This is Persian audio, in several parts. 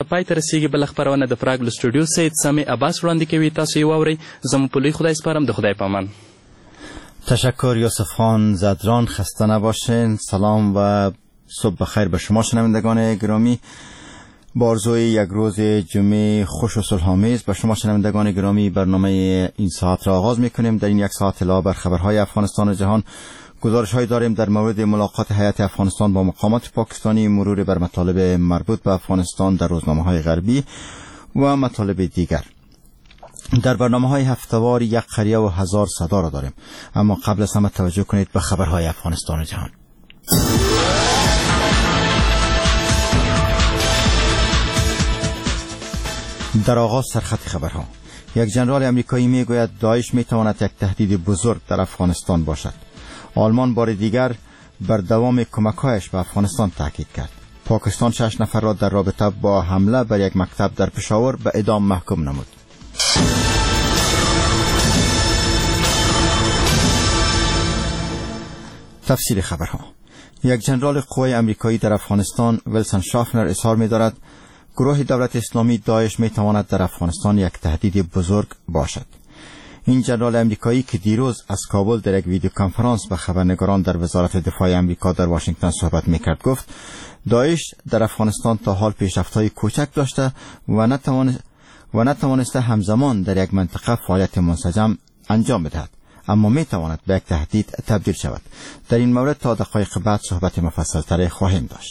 پای ته رسیږي. بله خپرونه د پراګ له سټوډیو سید سامي عباس وړاندې کوي. تاسو یې واورئ. زموږ په لوی خدای سپارم. د خدای په امان. تشکر یوسف خان زدران. خسته نباشین. سلام و صبح بخیر به شما شنوندگان گرامی. با آرزوی یک روز جمعه خوش و صلح‌آمیز به شما شنوندگان گرامی برنامه این ساعت را آغاز می‌کنیم. در این یک ساعت اطلاع بر خبرهای افغانستان و جهان، گزارش‌هایی داریم در مورد ملاقات هیئت افغانستان با مقامات پاکستانی، مرور بر مطالب مربوط به افغانستان در روزنامه‌های غربی و مطالب دیگر. در برنامه‌های هفته‌وار یک قریه و هزار صدا را داریم، اما قبل از همه توجه کنید به خبرهای افغانستان و جهان. در آغاز سرخط خبرها. یک ژنرال امریکایی میگوید داعش میتواند یک تهدید بزرگ در افغانستان باشد. آلمان بار دیگر بر دوام کمک‌هایش به افغانستان تاکید کرد. پاکستان 6 نفر را در رابطه با حمله بر یک مکتب در پشاور به اعدام محکوم نمود. تفسیر خبرها. یک ژنرال قوای امریکایی در افغانستان ویلسون شافنر اظهار می‌دارد گروه دولت اسلامی داعش می‌تواند در افغانستان یک تهدید بزرگ باشد. این ژنرال امریکایی که دیروز از کابل در یک ویدیو کنفرانس به خبرنگاران در وزارت دفاع امریکا در واشنگتن صحبت می‌کرد گفت داعش در افغانستان تا حال پیشرفت‌های کوچک داشته و نتوانسته همزمان در یک منطقه فعالیت منسجم انجام بدهد، اما می‌تواند به یک تهدید تبدیل شود. در این مورد تا دقایق بعد صحبت مفصل‌تری خواهیم داشت.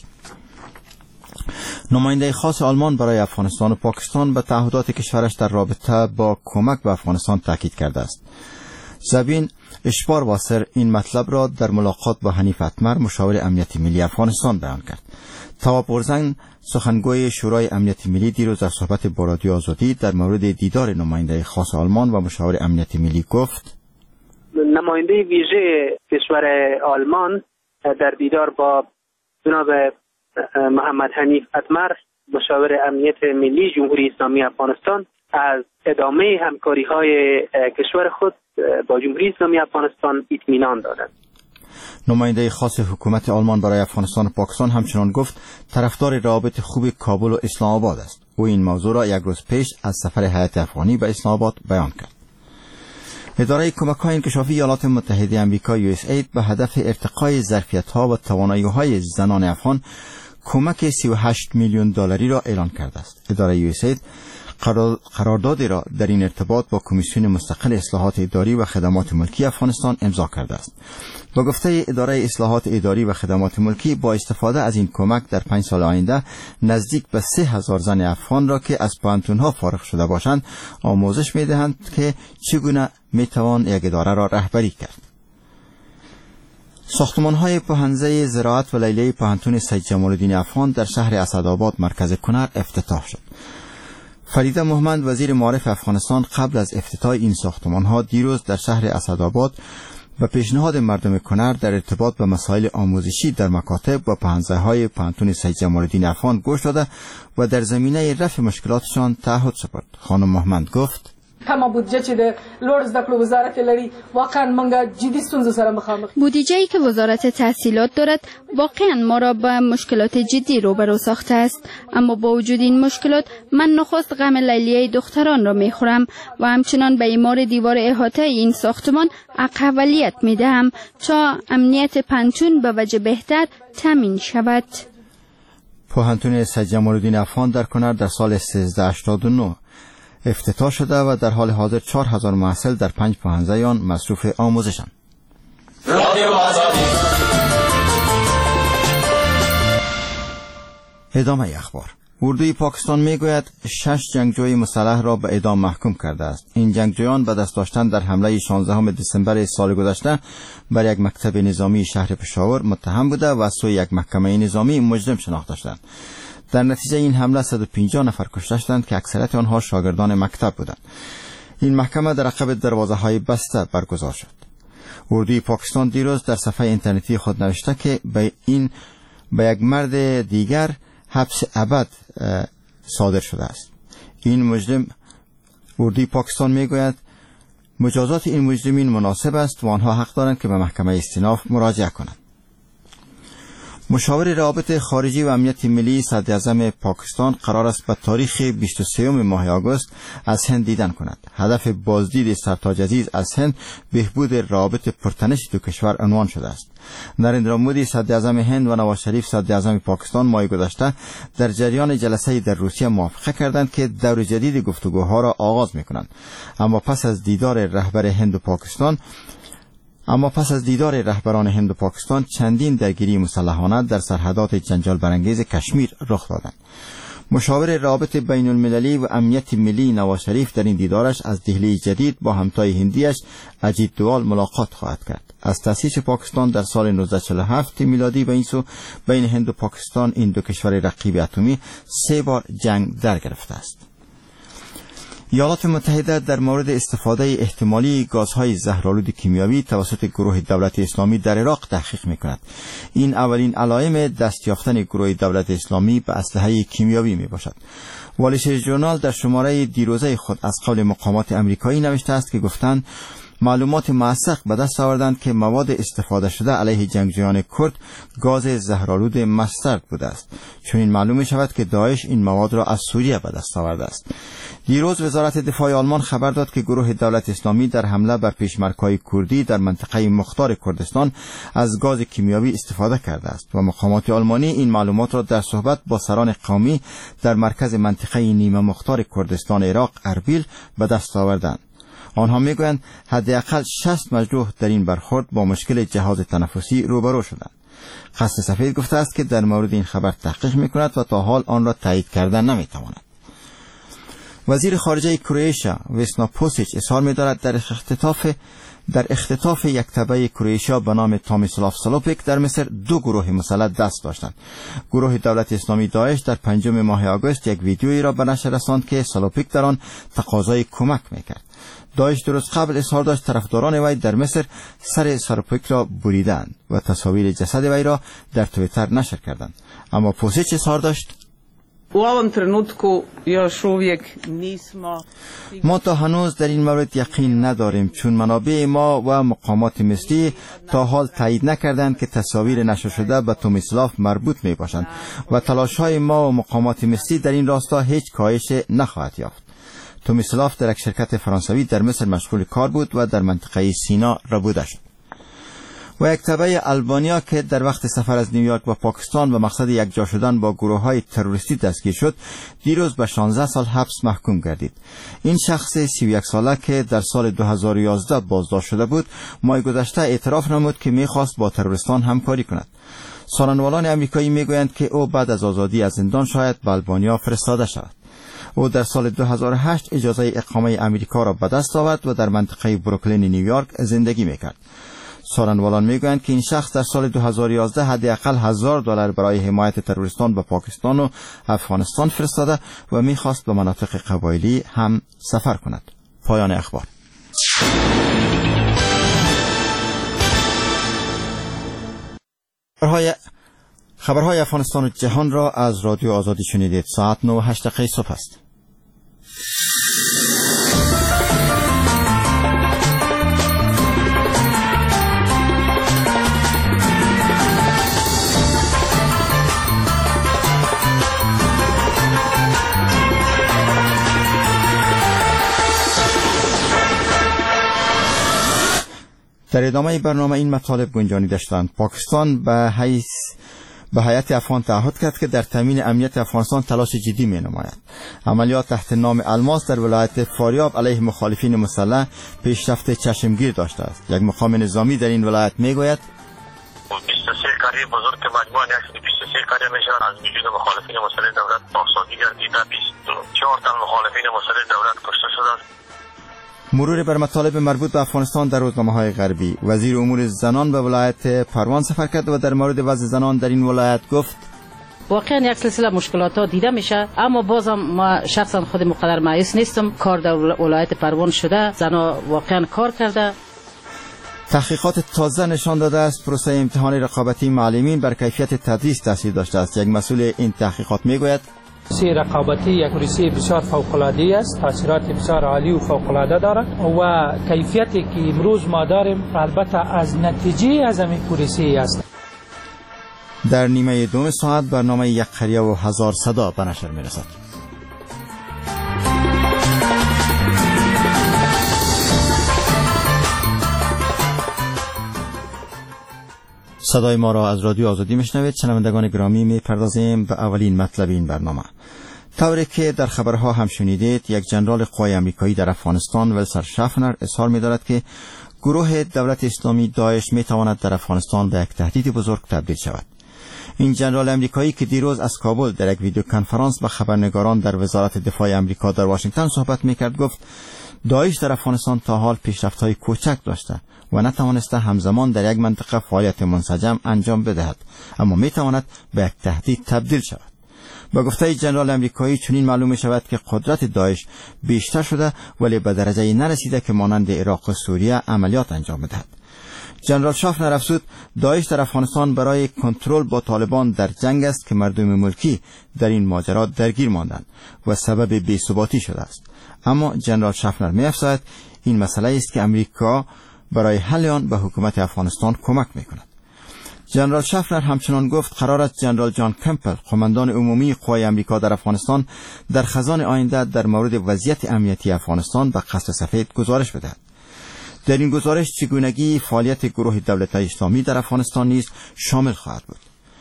نماینده خاص آلمان برای افغانستان و پاکستان به تعهدات کشورش در رابطه با کمک به افغانستان تاکید کرده است. زبین اشپارواسر این مطلب را در ملاقات با حنیف اتمر مشاور امنیت ملی افغانستان بیان کرد. تواب اورزنگ سخنگوی شورای امنیت ملی دیروز در صحبت با رادیو آزادی در مورد دیدار نماینده خاص آلمان و مشاور امنیت ملی گفت نماینده ویژه کشور آلمان در دیدار با جناب محمد حنیف اتمر مشاور امنیت ملی جمهوری اسلامی افغانستان از ادامه همکاری‌های کشور خود با جمهوری اسلامی افغانستان اطمینان دادند. نماینده خاص حکومت آلمان برای افغانستان و پاکستان همچنان گفت طرفدار روابط خوب کابل و اسلام آباد است. او این موضوع را یک روز پیش از سفر هیئت افغانی به اسلام آباد بیان کرد. اداره کمک‌های انکشافی ایالات متحده آمریکا USAID به هدف ارتقای ظرفیت‌ها و توانایی‌های زنان افغان کمک 38 میلیون دلاری را اعلان کرده است. اداره USAID قراردادی را در این ارتباط با کمیسیون مستقل اصلاحات اداری و خدمات ملکی افغانستان امضا کرده است. با گفته اداره اصلاحات اداری و خدمات ملکی با استفاده از این کمک در 5 سال آینده نزدیک به 3000 زن افغان را که از پانتون‌ها فارغ شده باشند آموزش می‌دهند که چگونه می‌توان یک اداره را رهبری کرد. ساختمان‌های پهنزه زراعت و لیلیه پهنتون سید جمال الدین افغان در شهر اسدآباد مرکز کنر افتتاح شد. فریده محمد وزیر معارف افغانستان قبل از افتتاح این ساختمان‌ها دیروز در شهر اسدآباد و پیشنهاد مردم کنر در ارتباط به مسائل آموزشی در مکاتب و پهنزه‌های پهنتون سید جمال الدین افغان گوش داده و در زمینه رفع مشکلاتشان تعهد سپرد. خانم محمد گفت کما بودجه چې د لوړ زده کړو وزارت لري واقعا موږ جدي ستونزو سره مخامخ. بودجه‌ای که وزارت تحصیلات دارد واقعا ما را به مشکلات جدی روبرو ساخته است، اما با وجود این مشکلات من نخست غم لیلیه دختران را میخورم و همچنان به اعمار دیوار احاطه این ساختمان اولویت میدهم تا امنیت پنتون به وجه بهتر تامین شود. پهنتون سید جمال الدین افغان در کنر در سال 1389 افتتاح شده و در حال حاضر 4000 محصل در 5 پهنزه آن مصروف آموزشند. ادامه اخبار. اردوی پاکستان میگوید 6 جنگجوی مسلح را به اعدام محکوم کرده است. این جنگجویان به دست داشتن در حمله 16 دسامبر سال گذشته بر یک مکتب نظامی شهر پشاور متهم بوده و از سوی یک محکمه نظامی مجرم شناخته شدند. در نتیجه این حمله 150 نفر کشته شدند که اکثریت آنها شاگردان مکتب بودند. این محکمه در عقب دروازه‌های بسته برگزار شد. اردوی پاکستان دیروز در صفحه اینترنتی خود نوشته که به یک مرد دیگر حبس ابد صادر شده است. این مجرم اردوی پاکستان میگوید مجازات این مجرمین مناسب است و آنها حق دارند که به محکمه استیناف مراجعه کنند. مشاور روابط خارجی و امنیت ملی صدر اعظم پاکستان قرار است به تاریخ 23 ماه آگوست از هند دیدن کند. هدف بازدید سرتاج عزیز از هند بهبود روابط پرتنش دو کشور عنوان شده است. نریندرا مودی صدر اعظم هند و نواز شریف صدر اعظم پاکستان ماه گذشته در جریان جلسه‌ای در روسیه موافقه کردند که دور جدید گفتگوها را آغاز می‌کنند. اما پس از دیدار رهبران هند و پاکستان چندین درگیری مسلحانه در سرحدات جنجال برانگیز کشمیر رخ دادند. مشاور روابط بین المللی و امنیت ملی نواز شریف در این دیدارش از دهلی جدید با همتای هندیش اجیت دوال ملاقات خواهد کرد. از تأسیس پاکستان در سال 1947 میلادی به این سو بین هند و پاکستان، این دو کشور رقیب اتمی، 3 بار جنگ در گرفته است. ایالات متحده در مورد استفاده احتمالی گازهای زهرآلود کیمیایی توسط گروه دولت اسلامی در عراق تحقیق می‌کند. این اولین علائم دست یافتن گروه دولت اسلامی به اسلحه کیمیایی میباشد. وال استریت ژورنال در شماره دیروزه خود از قول مقامات آمریکایی نوشته است که گفتند معلومات موثق به دست آوردند که مواد استفاده شده علیه جنگجویان کرد گاز زهرآلود مسترد بوده است. چون این معلوم شود که داعش این مواد را از سوریه به دست آورده است. دیروز وزارت دفاع آلمان خبر داد که گروه دولت اسلامی در حمله بر پیشمرگ‌های کردی در منطقه مختار کردستان از گاز کیمیایی استفاده کرده است و مقامات آلمانی این معلومات را در صحبت با سران قومی در مرکز منطقه نیمه مختار کردستان عراق اربیل به دست آوردند. آنها میگویند حداقل 60 مجروح در این برخورد با مشکل جهاز تنفسی روبرو شدند. قصر سفید گفته است که در مورد این خبر تحقیق میکند و تا حال آن را تایید کردن نمیتواند. وزیر خارجه کرواتیا ویسنا پوسیچ اظهار می‌دارد در اختطاف یک تبع کرواتیا به نام تامیسلاف سلوپیک در مصر 2 گروه مسلح دست داشتند. گروه دولت اسلامی داعش در 5 ماه آگوست یک ویدیویی را به نشر رساند که سلوپیک در آن تقاضای کمک میکرد. داعش درست قبل اظهار داشت طرفداران وی در مصر سر سلوپیک را بریدند و تصاویر جسد وی را در توییتر نشر کردند. اما پوسیچ اظهار داشت ما تا هنوز در این مورد یقین نداریم، چون منابع ما و مقامات مصری تا حال تایید نکردند که تصاویر نشر شده به تومیسلاف مربوط می باشند و تلاش‌های ما و مقامات مصری در این راستا هیچ کاهش نخواهد یافت. تومیسلاف در یک شرکت فرانسوی در مصر مشغول کار بود و در منطقه سینا ربوده شد. و یک تبع آلبانیا که در وقت سفر از نیویورک و پاکستان به مقصد یکجا شدن با گروه‌های تروریستی دستگیر شد، دیروز به 16 سال حبس محکوم گردید. این شخص 31 ساله که در سال 2011 بازداشت شده بود، ماه گذشته اعتراف نمود که می‌خواست با تروریستان همکاری کند. سخنوالان آمریکایی می‌گویند که او بعد از آزادی از زندان شاید به آلبانیا فرستاده شود. او در سال 2008 اجازه اقامه آمریکا را به دست آورد و در منطقه بروکلین نیویورک زندگی می‌کرد. سخنوالان میگویند که این شخص در سال 2011 حداقل $1000 برای حمایت تروریستان به پاکستان و افغانستان فرستاده و میخواست به مناطق قبایلی هم سفر کند. پایان اخبار. خبرهای افغانستان و جهان را از رادیو آزادی شنیدید. ساعت 9:08 صبح است. در ادامه برنامه این مطالب گنجانیده شدند. پاکستان به هیئت افغان تعهد کرد که در تامین امنیت افغانستان تلاش جدی می نماید. عملیات تحت نام الماس در ولایت فاریاب علیه مخالفین مسلح پیشرفت چشمگیر داشته است. یک مقام نظامی در این ولایت می گوید 23 کاری بزرگ که مجموعاً 23 کاری میشه از وجود مخالفین مسلح دولت پاکسازی گردیده. 24 تن مخالفین مسلح دولت کشته شدند. مرور بر مطالب مربوط به افغانستان در روزنامه‌های غربی. وزیر امور زنان به ولایت پروان سفر کرد و در مورد وضع زنان در این ولایت گفت واقعا یک سلسله مشکلات ها دیده میشه، اما بازم ما شخصا خود مقدر مایوس نیستم. کار در ولایت پروان شده، زنها واقعا کار کرده. تحقیقات تازه نشان داده است پروسه امتحان رقابتی معلمین بر کیفیت تدریس تاثیر داشته است. یک مسئول این تحقیقات میگوید پروسه رقابتی یک پروسه بسیار فوق‌العاده است، تاثیرات بسیار عالی و فوق‌العاده دارد و کیفیتی که امروز ما داریم البته از نتیجه از این پروسه است. در نیمه دوم ساعت برنامه یک قریه و هزار صدا به نشر می رسد. صدای ما را از رادیو آزادی میشنوید. شنوندگان گرامی، می پردازیم به اولین مطلب این برنامه. طوری که در خبرها هم شنیدید، یک جنرال قوای آمریکایی در افغانستان ولسر شافنر اظهار می دارد که گروه دولت اسلامی داعش می تواند در افغانستان به یک تهدید بزرگ تبدیل شود. این جنرال آمریکایی که دیروز از کابل در یک ویدیو کنفرانس با خبرنگاران در وزارت دفاع آمریکا در واشنگتن صحبت میکرد گفت داعش در افغانستان تا حال پیشرفت‌های کوچک داشته و نتوانسته همزمان در یک منطقه فعالیت منسجم انجام بدهد، اما میتواند به یک تهدید تبدیل شود. با گفته جنرال آمریکایی چنین معلوم می شود که قدرت داعش بیشتر شده ولی به درجه نرسیده که مانند عراق و سوریه عملیات انجام بدهد. جنرال شافنر افزود داعش در افغانستان برای کنترل با طالبان در جنگ است که مردم ملکی در این ماجرا درگیر ماندند و سبب بی‌ثباتی شده است. اما جنرال شافنر می‌افزاید این مسئله است که امریکا برای حل آن به حکومت افغانستان کمک می‌کند. جنرال شافنر همچنان گفت قرار است جنرال جان کمپل، قماندان عمومی قوای آمریکا در افغانستان، در خزان آینده در مورد وضعیت امنیتی افغانستان به قصر سفید گزارش بدهد. در این گزارش چگونگی فعالیت گروه دولت اسلامی در افغانستان نیز شامل خواهد بود.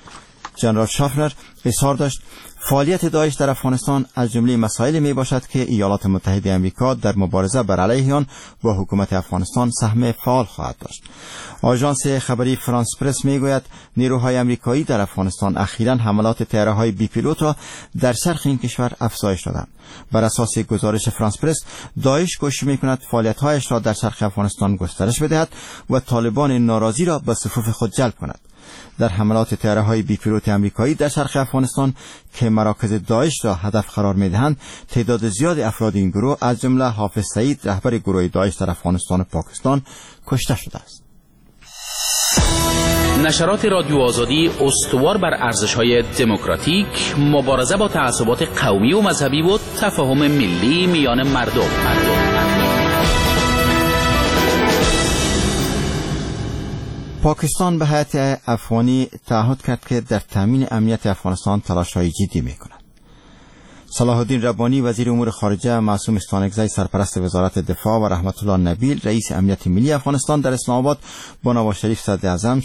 جنرال شافنر اظهار داشت فعالیت داعش در افغانستان از جمله مسائلی می باشد که ایالات متحده آمریکا در مبارزه بر علیه آن با حکومت افغانستان سهم فعال خواهد داشت. آژانس خبری فرانس پرس می گوید نیروهای آمریکایی در افغانستان اخیراً حملات طیاره‌های بی پیلوت را در شرق این کشور افزایش دادند. بر اساس گزارش فرانس پرس، داعش کوشش می‌کند فعالیت‌هایش را در شرق افغانستان گسترش بدهد و طالبان ناراضی را به صفوف خود جلب کند. در حملات طیاره‌های بی پیلوت آمریکایی در شرق افغانستان که مراکز داعش را هدف قرار می‌دهند، تعداد زیاد افراد این گروه از جمله حافظ سعید، رهبر گروه داعش در افغانستان و پاکستان، کشته شده است. نشرات رادیو آزادی استوار بر ارزش‌های دموکراتیک، مبارزه با تعصبات قومی و مذهبی و تفاهم ملی میان مردم. پاکستان به هیئت افغانی تعهد کرد که در تامین امنیت افغانستان تلاش‌های جدی می‌کند. صلاح الدین ربانی وزیر امور خارجه، معصوم استانکزی سرپرست وزارت دفاع و رحمت الله نبیل رئیس امنیت ملی افغانستان در اسلام آباد با نواز شریف صدر اعظم،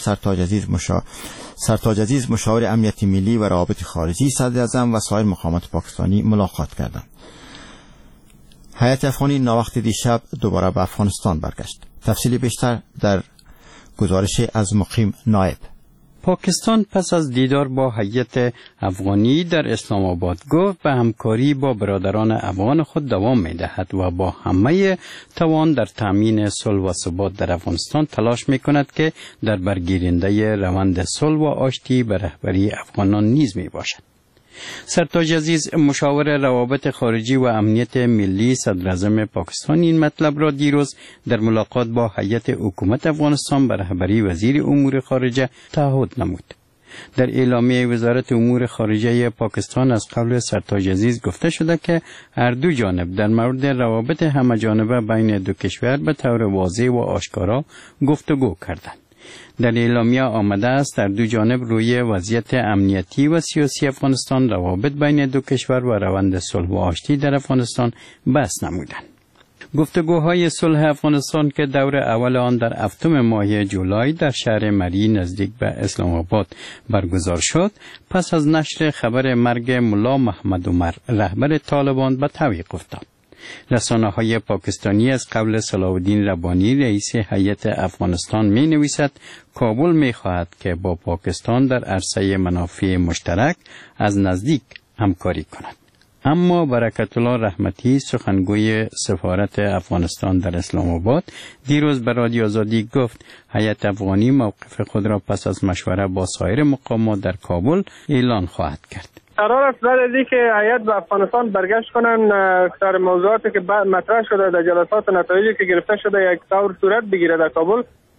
سرتاج عزیز مشاور امنیت ملی و روابط خارجی صدر اعظم و سایر مقامات پاکستانی ملاقات کردند. هیئت افغانی ناوقت دیشب دوباره به افغانستان برگشت. تفصیل بیشتر در گزارش از مقیم نایب. پاکستان پس از دیدار با هیئت افغانی در اسلام آباد گفت به همکاری با برادران افغان خود دوام می‌دهد و با همه توان در تامین صلح و ثبات در افغانستان تلاش می‌کند که در برگیرنده روند صلح و آشتی به رهبری افغانان نیز میباشد. سرتاج عزیز مشاور روابط خارجی و امنیت ملی صدر اعظم پاکستان این مطلب را دیروز در ملاقات با هیئت حکومت افغانستان به رهبری وزیر امور خارجه تعهد نمود. در اعلامیه وزارت امور خارجه پاکستان از قول سرتاج عزیز گفته شده که هر دو جانب در مورد روابط همه‌جانبه بین دو کشور به طور واضح و آشکارا گفتگو کردند. در اعلامیه آمده است در دو جانب روی وضعیت امنیتی و سیاسی افغانستان، روابط بین دو کشور و روند صلح و آشتی در افغانستان بحث نمودند. گفتگوهای صلح افغانستان که دور اول آن در هفتم ماه جولای در شهر مری نزدیک به اسلام آباد برگزار شد، پس از نشر خبر مرگ ملا محمد عمر رهبر طالبان به تعویق افتاد. رسانه‌های پاکستانی از قول صلاح الدین ربانی رئیس هیئت افغانستان می نویسد کابل می خواهد که با پاکستان در عرصه منافع مشترک از نزدیک همکاری کند. اما برکت الله رحمتی سخنگوی سفارت افغانستان در اسلام آباد دیروز به رادیو آزادی گفت هیئت افغانی موقف خود را پس از مشوره با سایر مقامات در کابل اعلان خواهد کرد. قرار است بعد از اینکه هیئت به افغانستان برگشت کنن سر موضوعاتی که مطرح شده در جلسات و نتایجی که گرفته شده یک طور صورت بگیره در کابل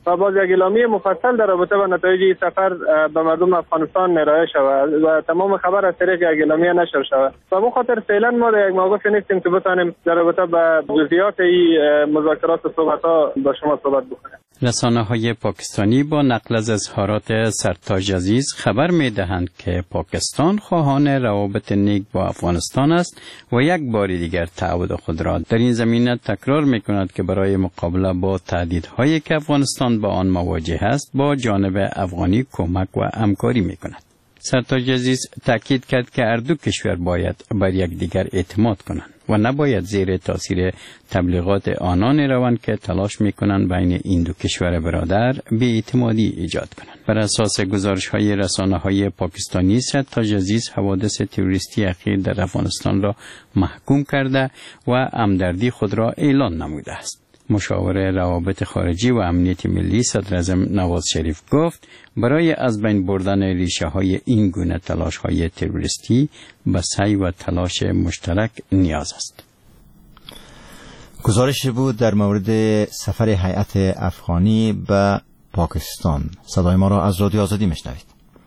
و باز یک اعلامیه مفصل در رابطه با نتایج این سفر به مردم افغانستان ارائه شود و تمام خبر از طریق یک اعلامیه نشر شود. و به خاطر فعلا ما در یک موقف نیستیم که بتانیم در رابطه با جزئیات این مذاکرات و صحبت‌ها با شما صحبت بکنیم. رسانه‌های پاکستانی با نقل از اظهارات سرتاج عزیز خبر می‌دهند که پاکستان خواهان روابط نیک با افغانستان است و یک بار دیگر تعهد خود را در این زمینه تکرار می‌کند که برای مقابله با تهدیدهایی که افغانستان با آن مواجه است با جانب افغانی کمک و همکاری می‌کند. سرتاج عزیز تاکید کرد که هر دو کشور باید بر یکدیگر اعتماد کنند و نباید زیر تاثیر تبلیغات آنان روند که تلاش میکنند بین این دو کشور برادر بی‌اعتمادی ایجاد کنند. بر اساس گزارش‌های رسانه‌های پاکستانی، سرتاج عزیز حوادث تروریستی اخیر در افغانستان را محکوم کرده و همدردی خود را اعلان نموده است. مشاور روابط خارجی و امنیت ملی صدراعظم نواز شریف گفت برای از بین بردن ریشه های این گونه تلاش های تروریستی به سعی و تلاش مشترک نیاز است. گزارش بود در مورد سفر هیئت افغانی به پاکستان. صدای ما را از رادیو آزادی میشنوید.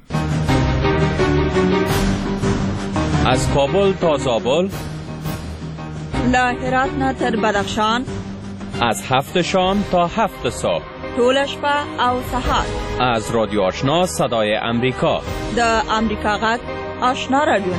از کابل تا زابل، له هرات نه تر بدخشان، از 7 شام تا 7 صبح، ټول شپه او سهار، از رادیو آشنا صدای امریکا، د امریکا غږ آشنا رادیو.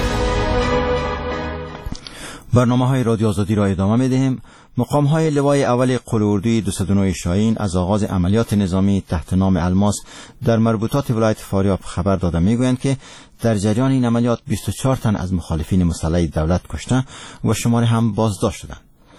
برنامه‌های رادیو آزادی را ادامه می‌دهیم. مقام‌های لوای اول قلعه‌اردوی 209 شاهین از آغاز عملیات نظامی تحت نام الماس در مربوطات ولایت فاریاب خبر داده می‌گویند که در جریان این عملیات 24 تن از مخالفین مسلح دولت کشته و شماری هم بازداشت شدند.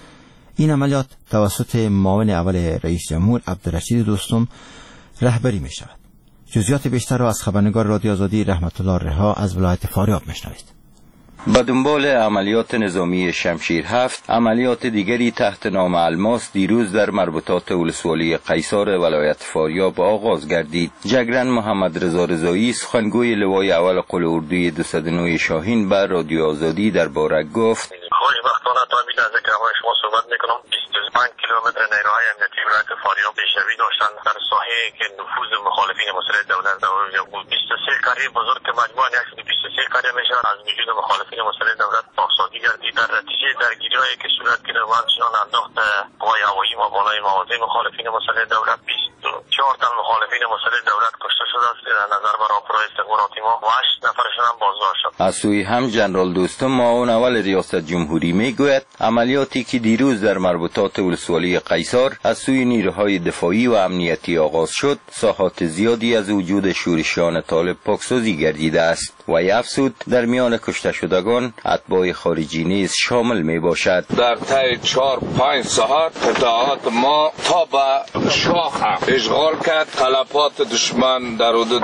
این عملیات توسط معاون اول رئیس جمهور عبدالرشید دوستم رهبری می شود. جزئیات بیشتر را از خبرنگار رادیو آزادی رحمت الله رها از ولایت فاریاب میشنوید. به دنبال عملیات نظامی شمشیر 7، عملیات دیگری تحت نام الماس دیروز در مربوطات ولسوالی قیصار ولایت فاریاب آغاز گردید. جگرن محمد رضا رضایی، سخنگوی لوای اول قلعه‌اردوی 209 شاهین، به رادیو آزادی درباره گفت: خوشبختانه تا امید از اینکه شما صحبت میکنم 25 کیلومتر نیروهای امنیتی ولایت فاریاب پیشروی داشتن در ساحه‌ای که نفوذ مخالفین مسلح دولت در اونجا بود. 23 قریه بزرگ که مجموعاً 123 قریه میشه از وجود مخالفین مسلح دولت پاکسازی گردید. در نتیجه درگیری‌هایی که صورت گرفت و همچنان انداخت قوای هوایی و بالای مواضع مخالفین مسلح دولت 24 تن مخالفین مسلح دولت کشته شده است. در نظر بر راپور استخباراتی ما 8 نفرشون هم بازداشت شد. از سوی هم جنرال دوستم، معاون اول ریاست جمهوری، میگوید عملیاتی که دیروز در مربوطات ولسوالی قیصار از سوی نیروهای دفاعی و امنیتی آغاز شد، ساحات زیادی از وجود شورشیان طالب پاکسازی گردیده است و افزود در میان کشته شدگان اتباع خارجی نیز شامل می باشد. در طی 4-5 ساعت قطعات ما تا به شاخ اشغال کرد. تلفات دشمن در حدود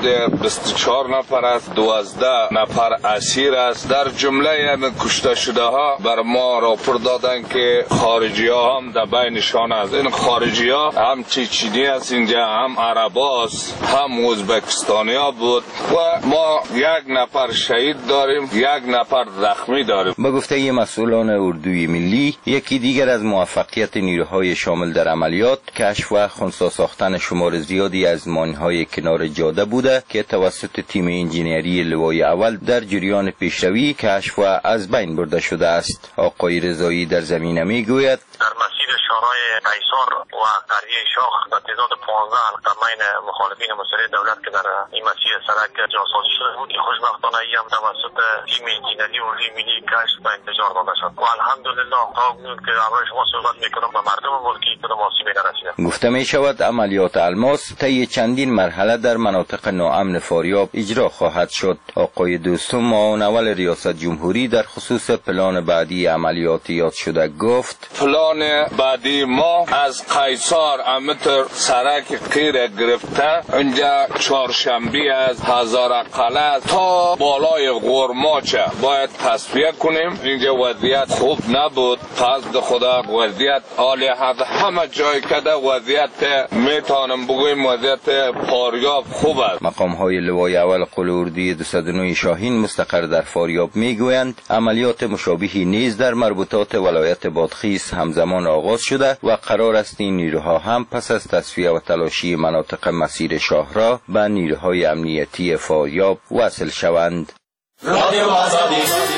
24 نفر است، 12 نفر اسیر است. در جمله کشته شده ها بر ما راپور دادن که خارجی ها هم در بینشان است. این خارجی ها هم چچنی است، اینجا هم عربا است، هم ازبکستانی ها بود و ما 1 نفر شهید داریم، 1 نفر زخمی داریم. به گفته مسئولان اردوی ملی، یکی دیگر از موفقیت نیروهای شامل در عملیات کشف و خنثی ساختن شمار زیادی از ماین‌های کنار جاده بوده که توسط تیم انجینری لوای اول در جریان پیشروی کشف و از بین برده شده است. آقای رضایی در زمینه میگوید: در مسیر شورای قیصار و قریه شاخ در تعداد 15 حلقه بین مخالفین مسلح دولت که در این مسیر سرک جاسازی شده بود، خوشبختانه ای هم توسط تیم انجینری اردوی ملی کشف و انفجار داده شد و الحمدلله تا اکنون که همراه شما صحبت میکنم به مردم ملکی کدام آسیبی نرسیده. گفته می شود عملیات الماس طی چندین مرحله در مناطق ناامن فاریاب اجرا خواهد شد. آقای دوستم، معاون اول ریاست جمهوری، در خصوص پلان بعدی عملیات یاد شده گفت: پلان بعدی ما از قیصار امتر سرک قیر گرفته اینجا چهارشنبه از هزار قلعه تا بالای غرماچه باید تصفیه کنیم. اینجا وضعیت خوب نبود، قصد خدا وضعیت عالی هست. همه جای کده وضعیت میتونم بگویم وضعیت فاریاب خوب است. مقام های لوای اول قلعه‌اردوی 209 شاهین مستقر در فاریاب میگویند عملیات مشابهی نیز در مربوطات ولایت بادغیس همزمان آغاز شده شده و قرار است این نیروها هم پس از تصفیه و تلاشی مناطق مسیر شاهراه به نیروهای امنیتی فاریاب وصل شوند. رادیو آزادی.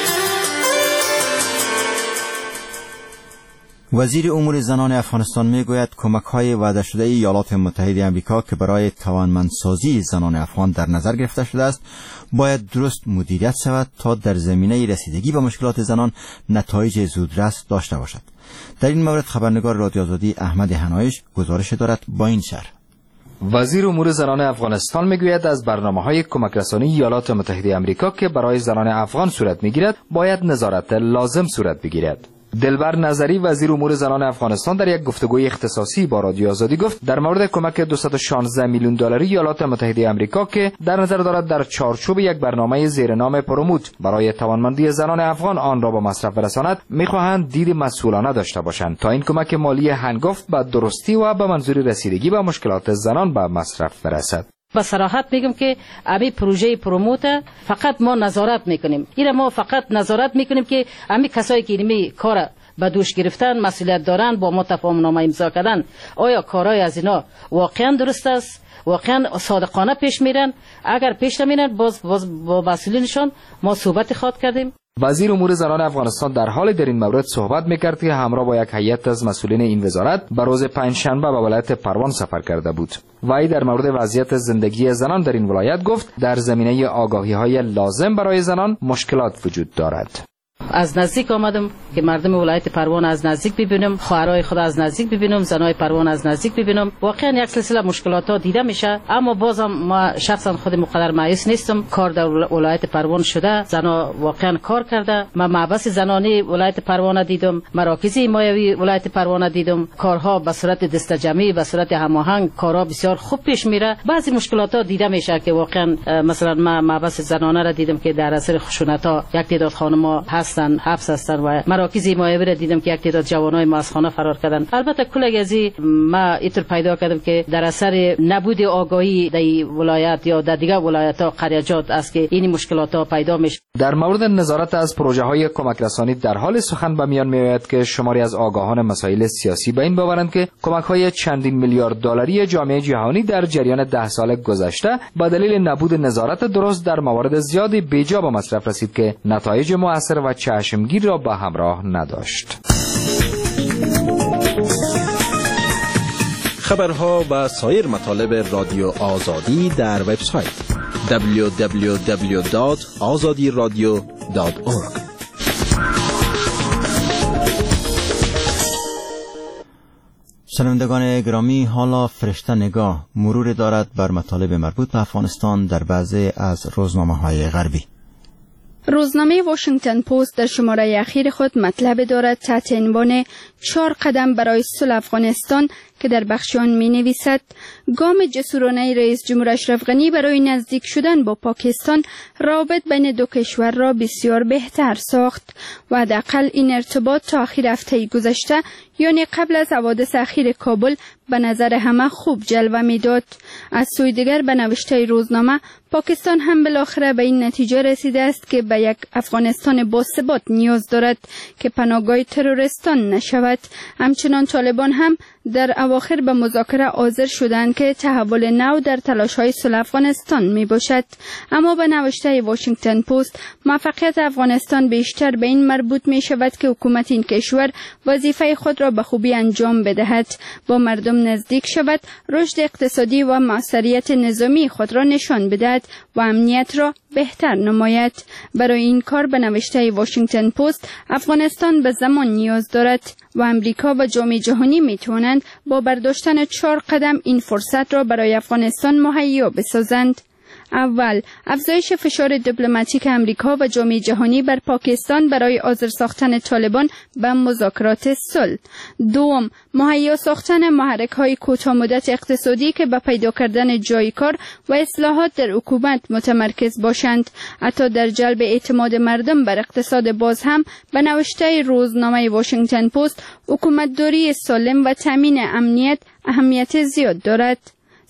وزیر امور زنان افغانستان میگوید کمک‌های وعده شده ایالات متحده آمریکا که برای توانمندسازی زنان افغان در نظر گرفته شده است باید درست مدیریت شود تا در زمینه رسیدگی به مشکلات زنان نتایج زودرس داشته باشد. در این مورد خبرنگار رادیو آزادی احمد حنایش گزارش دارد با این شرح. وزیر امور زنان افغانستان میگوید از برنامه‌های کمک رسانی ایالات متحده آمریکا که برای زنان افغان صورت میگیرد باید نظارت لازم صورت بگیرد. دلبر نظری وزیر امور زنان افغانستان در یک گفتگوی اختصاصی با رادیو آزادی گفت در مورد کمک 216 میلیون دلاری ایالات متحده آمریکا که در نظر دارد در چارچوب یک برنامه زیر نام پروموت برای توانمندی زنان افغان آن را به مصرف برساند میخواهند دید مسئولانه داشته باشند تا این کمک مالی هنگفت به درستی و به منظور رسیدگی به مشکلات زنان به مصرف برسد. با صراحت میگم که امی پروژه پروموت فقط ما نظارت میکنیم. اینا ما فقط نظارت میکنیم که امی کسایی که اینمی کار به دوش گرفتن مسئولیت دارن با ما تفاهم نامه امضا کردن آیا کارهای از اینا واقعا درست است، واقعا صادقانه پیش میرن؟ اگر پیش نمیرن باز با مسئولینشان ما صحبت خواد کردیم. وزیر امور زنان افغانستان در حال در این مورد صحبت میکرد که همراه با یک هیئت از مسئولین این وزارت به روز پنجشنبه به ولایت پروان سفر کرده بود. وی در مورد وضعیت زندگی زنان در این ولایت گفت در زمینه آگاهی‌های لازم برای زنان مشکلات وجود دارد. از نزدیک آمدم که مردم ولایت پروان از نزدیک ببینم، خواهرای خود از نزدیک ببینم، زنای پروان از نزدیک ببینم. واقعا یک سلسله مشکلات ها دیده میشه، اما بازم ما شخصا خود مقدر مایوس نیستم. کار در ولایت پروان شده، زنا واقعا کار کرده. من محبس زنانی ولایت پروان دیدم، مراکز حمایوی ولایت پروان دیدم. کارها به صورت دستجمعی، به صورت هماهنگ، کارها بسیار خوب پیش میره. بعضی مشکلات ها دیده میشه که واقعا مثلا من محبس زنانه را دیدم که در اثر خشونت ها یک تعداد خانم‌ها حبس هستن و مراکز حمایوی را دیدم که یک تعداد جوانای ما از خانه فرار کردن. البته کل ازی ما اینطور پیدا کردم که در اثر نبود آگاهی در ولایت یا در دیگر ولایت‌ها قریجات است که این مشکلات ها پیدا میشه. در مورد نظارت از پروژه های کمک رسانی در حال سخن به میان میآید که شماری از آگاهان مسائل سیاسی به این باورند که کمک های چندین میلیارد دلاری جامعه جهانی در جریان 10 سال گذشته به دلیل نبود نظارت درست در موارد زیادی بیجا به مصرف رسید که نتایج مؤثر و چشمگیر را به همراه نداشت. خبرها و سایر مطالب رادیو آزادی در وبسایت www.azadiradio.org. شنوندگان گرامی، حالا فرشته نگاه مرور دارد بر مطالب مربوط به افغانستان در بعضی از روزنامه‌های غربی. روزنامه واشنگتن پست در شماره اخیر خود مطلب دارد تحت عنوان 4 قدم برای صلح افغانستان که در بخش آن می نویسد گام جسورانه رئیس جمهور اشرف غنی برای نزدیک شدن با پاکستان روابط بین دو کشور را بسیار بهتر ساخت و حداقل این ارتباط تا آخر هفته گذشته یعنی قبل از حوادث اخیر کابل به نظر همه خوب جلوه میداد. از سوی دیگر به نوشته روزنامه پاکستان هم بالاخره به این نتیجه رسیده است که به یک افغانستان باثبات نیاز دارد که پناهگاه تروریستان نشود. همچنان طالبان هم در اواخر به مذاکره حاضر شدند که تحول نو در تلاش‌های صلح افغانستان می باشد. اما به نوشته واشنگتن پست موفقیت افغانستان بیشتر به این مربوط می شود که حکومت این کشور وظیفه خود را به خوبی انجام بدهد، با مردم نزدیک شود، رشد اقتصادی و موثریت نظامی خود را نشان بدهد و امنیت را بهتر نماید. برای این کار به نوشته واشنگتن پست افغانستان به زمان نیاز دارد و امریکا و جامعه جهانی می توانند با برداشتن 4 قدم این فرصت را برای افغانستان مهیا بسازند. اول، افزایش فشار دیپلماتیک امریکا و جامعه جهانی بر پاکستان برای حاضر ساختن طالبان به مذاکرات صلح. دوم، مهیا ساختن محرک‌های کوتاه‌مدت اقتصادی که به پیدا کردن جای کار و اصلاحات در حکومت متمرکز باشند. حتی در جلب اعتماد مردم بر اقتصاد باز هم به نوشته روزنامه واشنگتن پست حکومتداری سالم و تامین امنیت اهمیت زیاد دارد.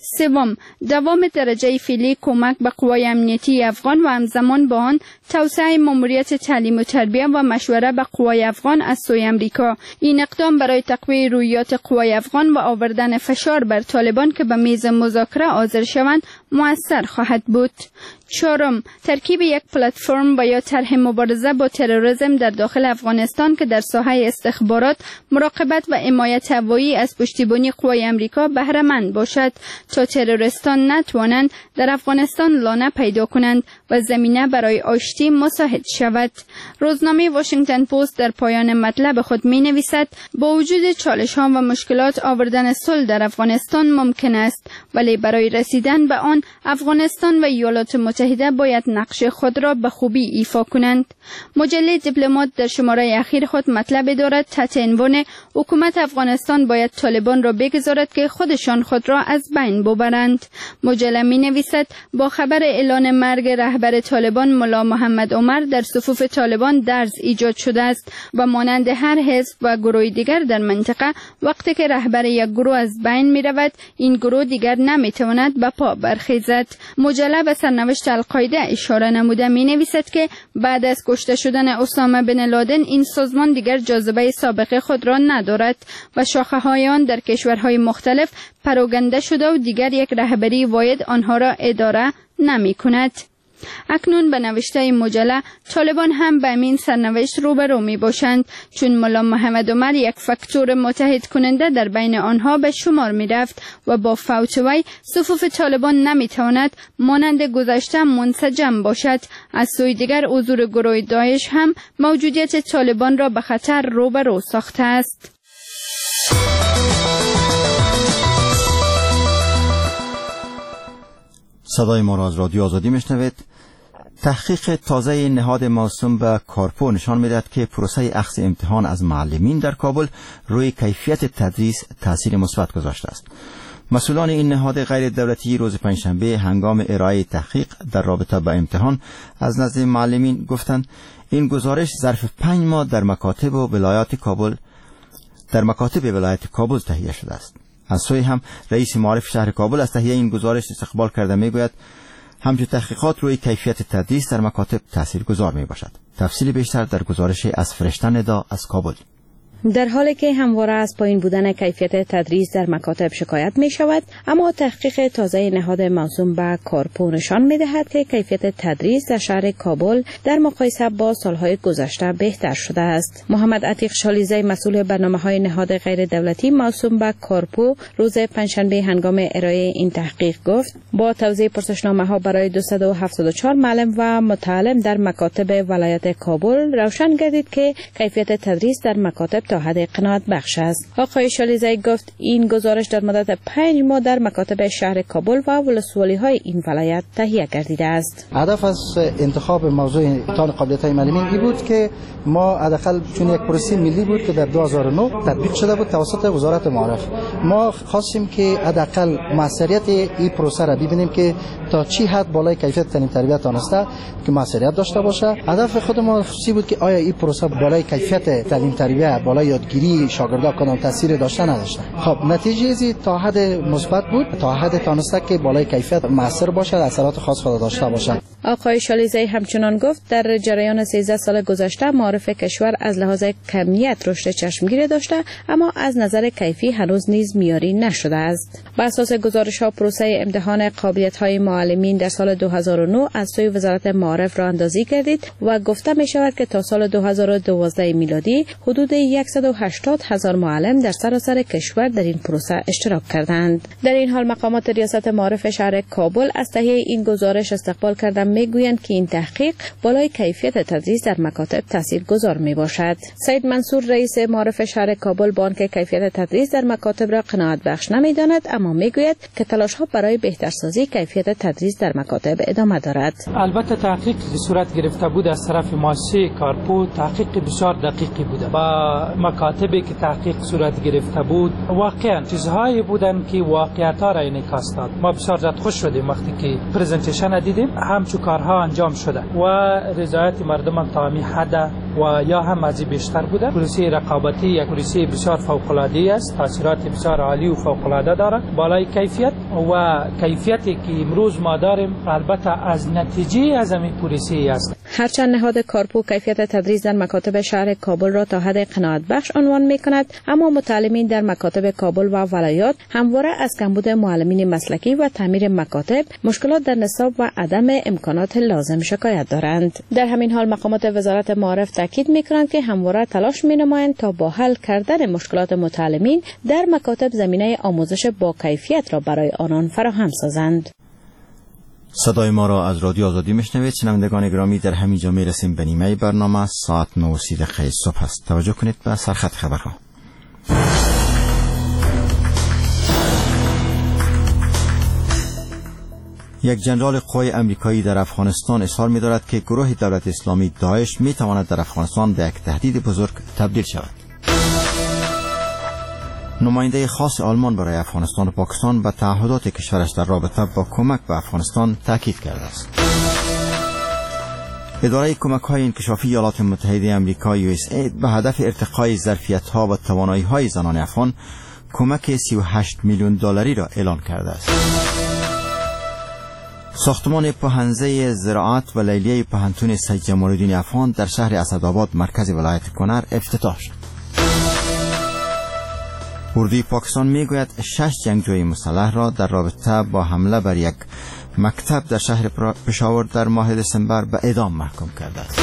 سوم، دوام درجه فعلی کمک به قوای امنیتی افغان و همزمان با آن توسعه ماموریت تعلیم و تربیت و مشوره به قوای افغان از سوی امریکا. این اقدام برای تقویت رویات قوای افغان و آوردن فشار بر طالبان که به میز مذاکره حاضر شوند مؤثر خواهد بود. چهارم، ترکیب یک پلتفرم و یا طرح مبارزه با تروریسم در داخل افغانستان که در ساحه استخبارات، مراقبت و حمایت هوایی از پشتیبانی قوای امریکا بهره مند باشد تا تروریستان نتوانند در افغانستان لانه پیدا کنند و زمینه برای آشتی مساعد شود. روزنامه واشنگتن پست در پایان مطلب خود می نویسد با وجود چالش ها و مشکلات آوردن صلح در افغانستان ممکن است، ولی برای رسیدن به آن افغانستان و ایالات متحده باید نقش خود را به خوبی ایفا کنند. مجله دیپلمات در شماره اخیر خود مطلب دارد تحت عنوان حکومت افغانستان باید طالبان را بگذارد که خودشان خود را از بین ببرند. مجله می نویسد با خبر اعلان مرگ رهبر طالبان ملا محمد عمر در صفوف طالبان درز ایجاد شده است و مانند هر حزب و گروه دیگر در منطقه وقتی که رهبر یک گروه از بین می رود این گروه دیگر نمی تواند به پا برخیزد. مجله به سرنوشت القاعده اشاره نموده می نویسد که بعد از کشته شدن اسامه بن لادن این سازمان دیگر جاذبه سابقه خود را ندارد و شاخه های آن در کشورهای مختلف پراگنده شده و دیگر یک رهبری واحد آنها را اداره نمی کند. اکنون به نوشته مجله طالبان هم به این سرنوشت روبرو می باشند، چون ملا محمد عمر یک فاکتور متحد کننده در بین آنها به شمار می رفت و با فوت وی صفوف طالبان نمی تواند مانند گذشته منسجم باشد. از سوی دیگر حضور گروه داعش هم موجودیت طالبان را به خطر روبرو ساخته است. صدای ما را از رادیو آزادی میشنوید. تحقیق تازه نهاد موسوم به کارپو نشان میدهد که پروسه اخذ امتحان از معلمین در کابل روی کیفیت تدریس تاثیر مثبت گذاشته است. مسئولان این نهاد غیر دولتی روز پنجشنبه هنگام ارائه تحقیق در رابطه با امتحان از نزد معلمین گفتند این گزارش ظرف 5 ماه در مکاتب ولایت کابل تهیه شده است. از سوی هم رئیس معارف شهر کابل از تهیه این گزارش استقبال کرده میگوید همچون تحقیقات روی کیفیت تدریس در مکاتب تاثیرگذار می باشد. تفصیل بیشتر در گزارش از فرشته ندا از کابل. در حالی که همواره از پایین بودن کیفیت تدریس در مکاتب شکایت می شود، اما تحقیق تازه نهاد موسوم به کارپو نشان می دهد که کیفیت تدریس در شهر کابل در مقایسه با سالهای گذشته بهتر شده است. محمد عتیق شالیزی مسئول برنامه‌های نهاد غیر دولتی موسوم به کارپو روز پنجشنبه هنگام ارائه این تحقیق گفت با توزیع پرسشنامه‌ها برای 274 معلم و متعلم در مکاتب ولایت کابل روشن گردید که کیفیت تدریس در مکاتب تا حد قناعت بخش است. آقای شالیزی گفت این گزارش در مدت 5 ماه در مکاتب شهر کابل و ولسوالی‌های این ولایت تهیه گردیده است. هدف از انتخاب موضوع امتحان قابلیت معلمین این بود که ما حداقل چون یک پروسه ملی بود که در 2009 تطبیق شده بود توسط وزارت معارف، ما خواستیم که حداقل موثریت این پروسه را ببینیم که تا چی حد بالای کیفیت تعلیم تربیت دانسته که موثریت داشته باشه. هدف خود ما خصوصی بود که آیا این پروسه بالای کیفیت تعلیم تربیت بالای یادگیری شاگردان کدام تاثیر داشته نداشته. خب نتیجه ازی تا حد مثبت بود، تا حد تانسته که بالای کیفیت موثر باشه، اثرات خاص خود داشته باشه. آقای شالیزی همچنان گفت در جریان 13 سال گذشته معارف کشور از لحاظ کمیت رشد چشمگیر داشته، اما از نظر کیفی هنوز نیز معیاری نشده است. بر اساس گزارش‌ها پروسه امتحان قابلیت‌های معلمین در سال 2009 از سوی وزارت معارف راه اندازی گردید و گفته می شود که تا سال 2012 میلادی حدود 180,000 معلم در سراسر کشور در این پروسه اشتراک کردند. در این حال مقامات ریاست معارف شهر کابل از تهیه این گزارش استقبال کردند، میگویند که این تحقیق بالای کیفیت تدریس در مکاتب تاثیرگذار می باشد. سید منصور رئیس معارف شهر کابل با آنکه کیفیت تدریس در مکاتب را قناعت بخش نمی‌داند، اما میگوید که تلاش‌ها برای بهترسازی کیفیت تدریس در مکاتب ادامه دارد. البته تحقیق که صورت گرفته بود از طرف مؤسسه کارپو تحقیق بسیار دقیقی بوده. با مکاتبی که تحقیق صورت گرفته بود واقعا چیزهایی بودن که واقعیت‌ها را انعکاس داد. ما بسیار زیاد خوش شدیم وقتی که پرزنتیشن دیدیم همچون کارها انجام شده و رضایت مردم تا همین حد و یا هم از این بیشتر بوده. پلیسی رقابتی یک پلیسی بسیار فوق العاده است، تاثیرات بسیار عالی و فوق العاده دارد، بالای کیفیت و کیفیتی که امروز ما داریم البته از نتیجه از این پلیسی است. هرچند نهاد کارپو کیفیت تدریس در مکاتب شهر کابل را تا حد قناعت بخش عنوان می کند، اما متعلمین در مکاتب کابل و ولایات همواره از کمبود معلمین مسلکی و تعمیر مکاتب، مشکلات در نصاب و عدم امکانات لازم شکایت دارند. در همین حال مقامات وزارت معارف تاکید می کنند که همواره تلاش می نمایند تا با حل کردن مشکلات متعلمین در مکاتب زمینه آموزش با کیفیت را برای آنان فراهم سازند. صدای ما را از رادیو آزادی میشنوید. شنوندگان گرامی، در همین جا میرسیم به نیمه برنامه. ساعت 9:30 صبح است. توجه کنید به سرخط خبرها. یک جنرال قوای امریکایی در افغانستان اظهار می‌دارد که گروه دولت اسلامی داعش می‌تواند در افغانستان به یک تهدید بزرگ تبدیل شود. نماینده خاص آلمان برای افغانستان و پاکستان به تعهدات کشورش در رابطه با کمک به افغانستان تاکید کرده است. اداره کمک‌های انکشافی ایالات متحده آمریکا USAID به هدف ارتقای ظرفیت‌ها و توانایی‌های زنان افغان کمک 38 میلیون دلاری را اعلان کرده است. ساختمان پهنزه زراعت و لیلیه پهنتون سید جمال الدین افغان در شهر اسدآباد مرکز ولایت کنر افتتاح شد. اردوی پاکستان میگوید 6 جنگجوی مسلح را در رابطه با حمله بر یک مکتب در شهر پشاور در ماه دسامبر به اعدام محکوم کرده است.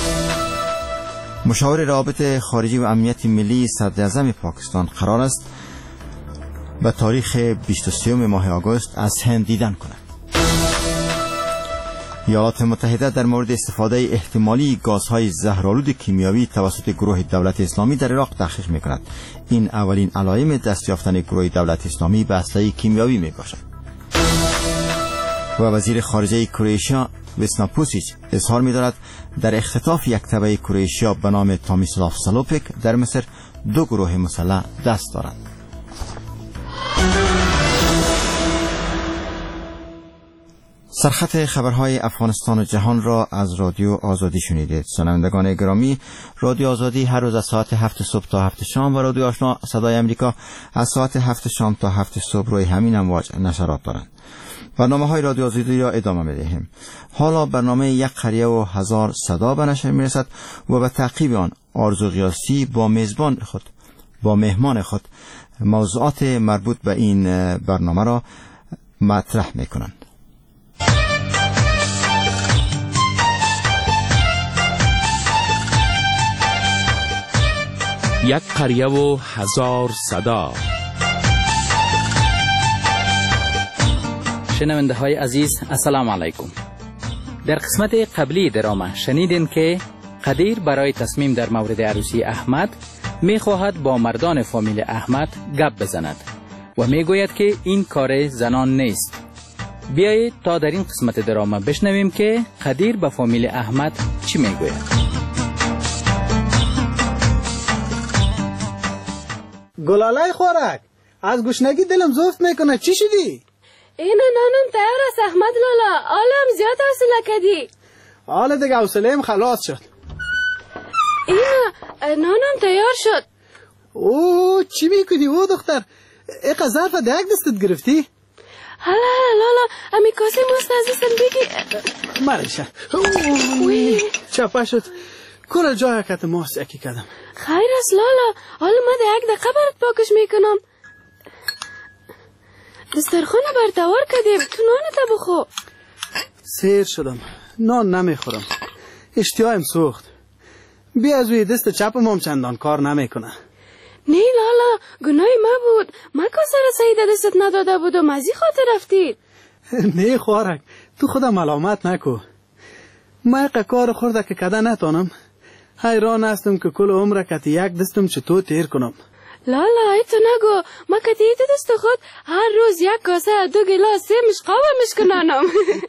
مشاور روابط خارجی و امنیت ملی صدراعظم پاکستان قرار است به تاریخ 23 ماه آگوست از هند دیدن کند. ایالات متحده در مورد استفاده احتمالی گازهای زهرآلود کیمیایی توسط گروه دولت اسلامی در عراق تحقیق می‌کند. این اولین علائم دست یافتن گروه دولت اسلامی به اسلحه کیمیایی میباشد. و وزیر خارجه کرواتیا ویسنا پوسیچ اظهار می‌دارد در اختطاف یک تبع کرواتیا به نام تامیسلاف سالوپیک در مصر 2 گروه مسلح دست دارند. سرخط خبرهای افغانستان و جهان را از رادیو آزادی شنیدید. شنوندگان گرامی، رادیو آزادی هر روز از ساعت 7 صبح تا 7 شام و رادیو آشنا صدای امریکا از ساعت 7 شام تا 7 صبح روی همین امواج نشرات دارند. برنامه‌های رادیو آزادی را ادامه می‌دهیم. حالا برنامه یک قریه و هزار صدا به نشر می‌رسد و به تعقیب آن آرزو قیاسی با مهمان خود موضوعات مربوط به این برنامه را مطرح می‌کنند. یک قریه و هزار صدا. شنونده های عزیز، السلام علیکم. در قسمت قبلی درامه شنیدین که قدیر برای تصمیم در مورد عروسی احمد می خواهد با مردان فامیل احمد گپ بزند و می گوید که این کار زنان نیست. بیایید تا در این قسمت درامه بشنویم که قدیر به فامیل احمد چی می گوید. گلالای خوراک، از گشنگی دلم زفت میکنه. چی شدی؟ اینا نانم تیار است احمد لالا. آلم زیاد حوصله کردی. حالا دیگه حوصله‌ام خلاص شد. اینا نانم تیار شد. او چی میکنی او دختر؟ اقا ظرف دیگ دستت گرفتی؟ حالا لالا امی کاسه ماست عزیزم بگی. مرشه چپا شد. کل جای کت ماست اکی کدم. خیر است لالا. حالا ما دیگ دقیقه برات پاکش میکنم. دسترخوان برتوار کردیم. تو نانت بخو. سیر شدم. نان نمیخورم. اشتیایم سوخت. بیا از روی دست چپم هم چندان کار نمیکنه. نه لالا، گناهی ما بود. ما کاسه را سعید دستت نداده بودم، از این خاطر رفتی. نه خوارک، تو خودم ملامت نکو. ما یک کار خورده که کده نتانم. حیران هستم که کل عمر کتی یک دستم چطور تیر کنم. لالا ایتو نگو، ما کتی ایتو دست خود هر روز یک کاسه 2 گلاس 3 مشقابمش کنانم.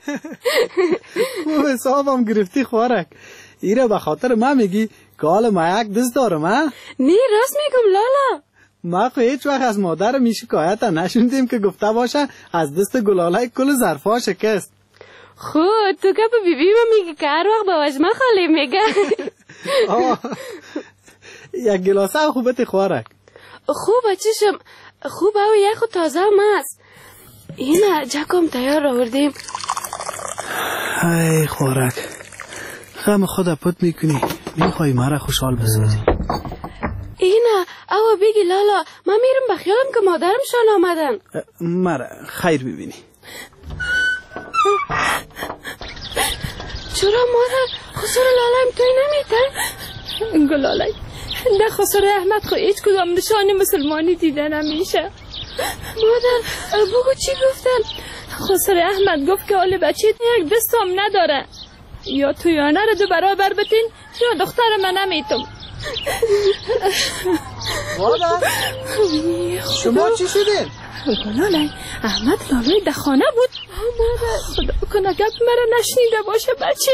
او حسابم گرفتی خوارک. ایره به خاطر ما میگی که حالا ما یک دست دارم ها؟ نه راست میگم لالا. ما خو هیچ وقت از مادر می شکایت نشوندیم که گفته باشه از دست گلالای کل ظرفا شکست. خود تو که به بیبی ما میگی که هر وقت با وجمه خالی میگه. یک گلاسه خوبت خوارک. خوبه چشم، خوبه و یک و تازه ماست. اینه جکم تیار آوردیم. ای خوارک، غم خود پت میکنی، میخوای مرا خوشحال بسازی. اینه او بگی لالا، من میرم بخیالم که مادرمشان آمدن. مرا خیر ببینی. چرا مادر خسر لالایم توی نمیتن؟ گلالای ده خسر احمد خو هیچ کدام نشان مسلمانی دیده نمیشه. مادر بگو چی گفتن؟ خسر احمد گفت که حال بچه یک دستم نداره، یا تویانه رو دو برابر بتین یا دختر من نمیتم. مادر شما چی شدین؟ گلالای احمد لالای ده خانه بود. مادر خدا کنه گپ مرا نشنیده باشه بچه.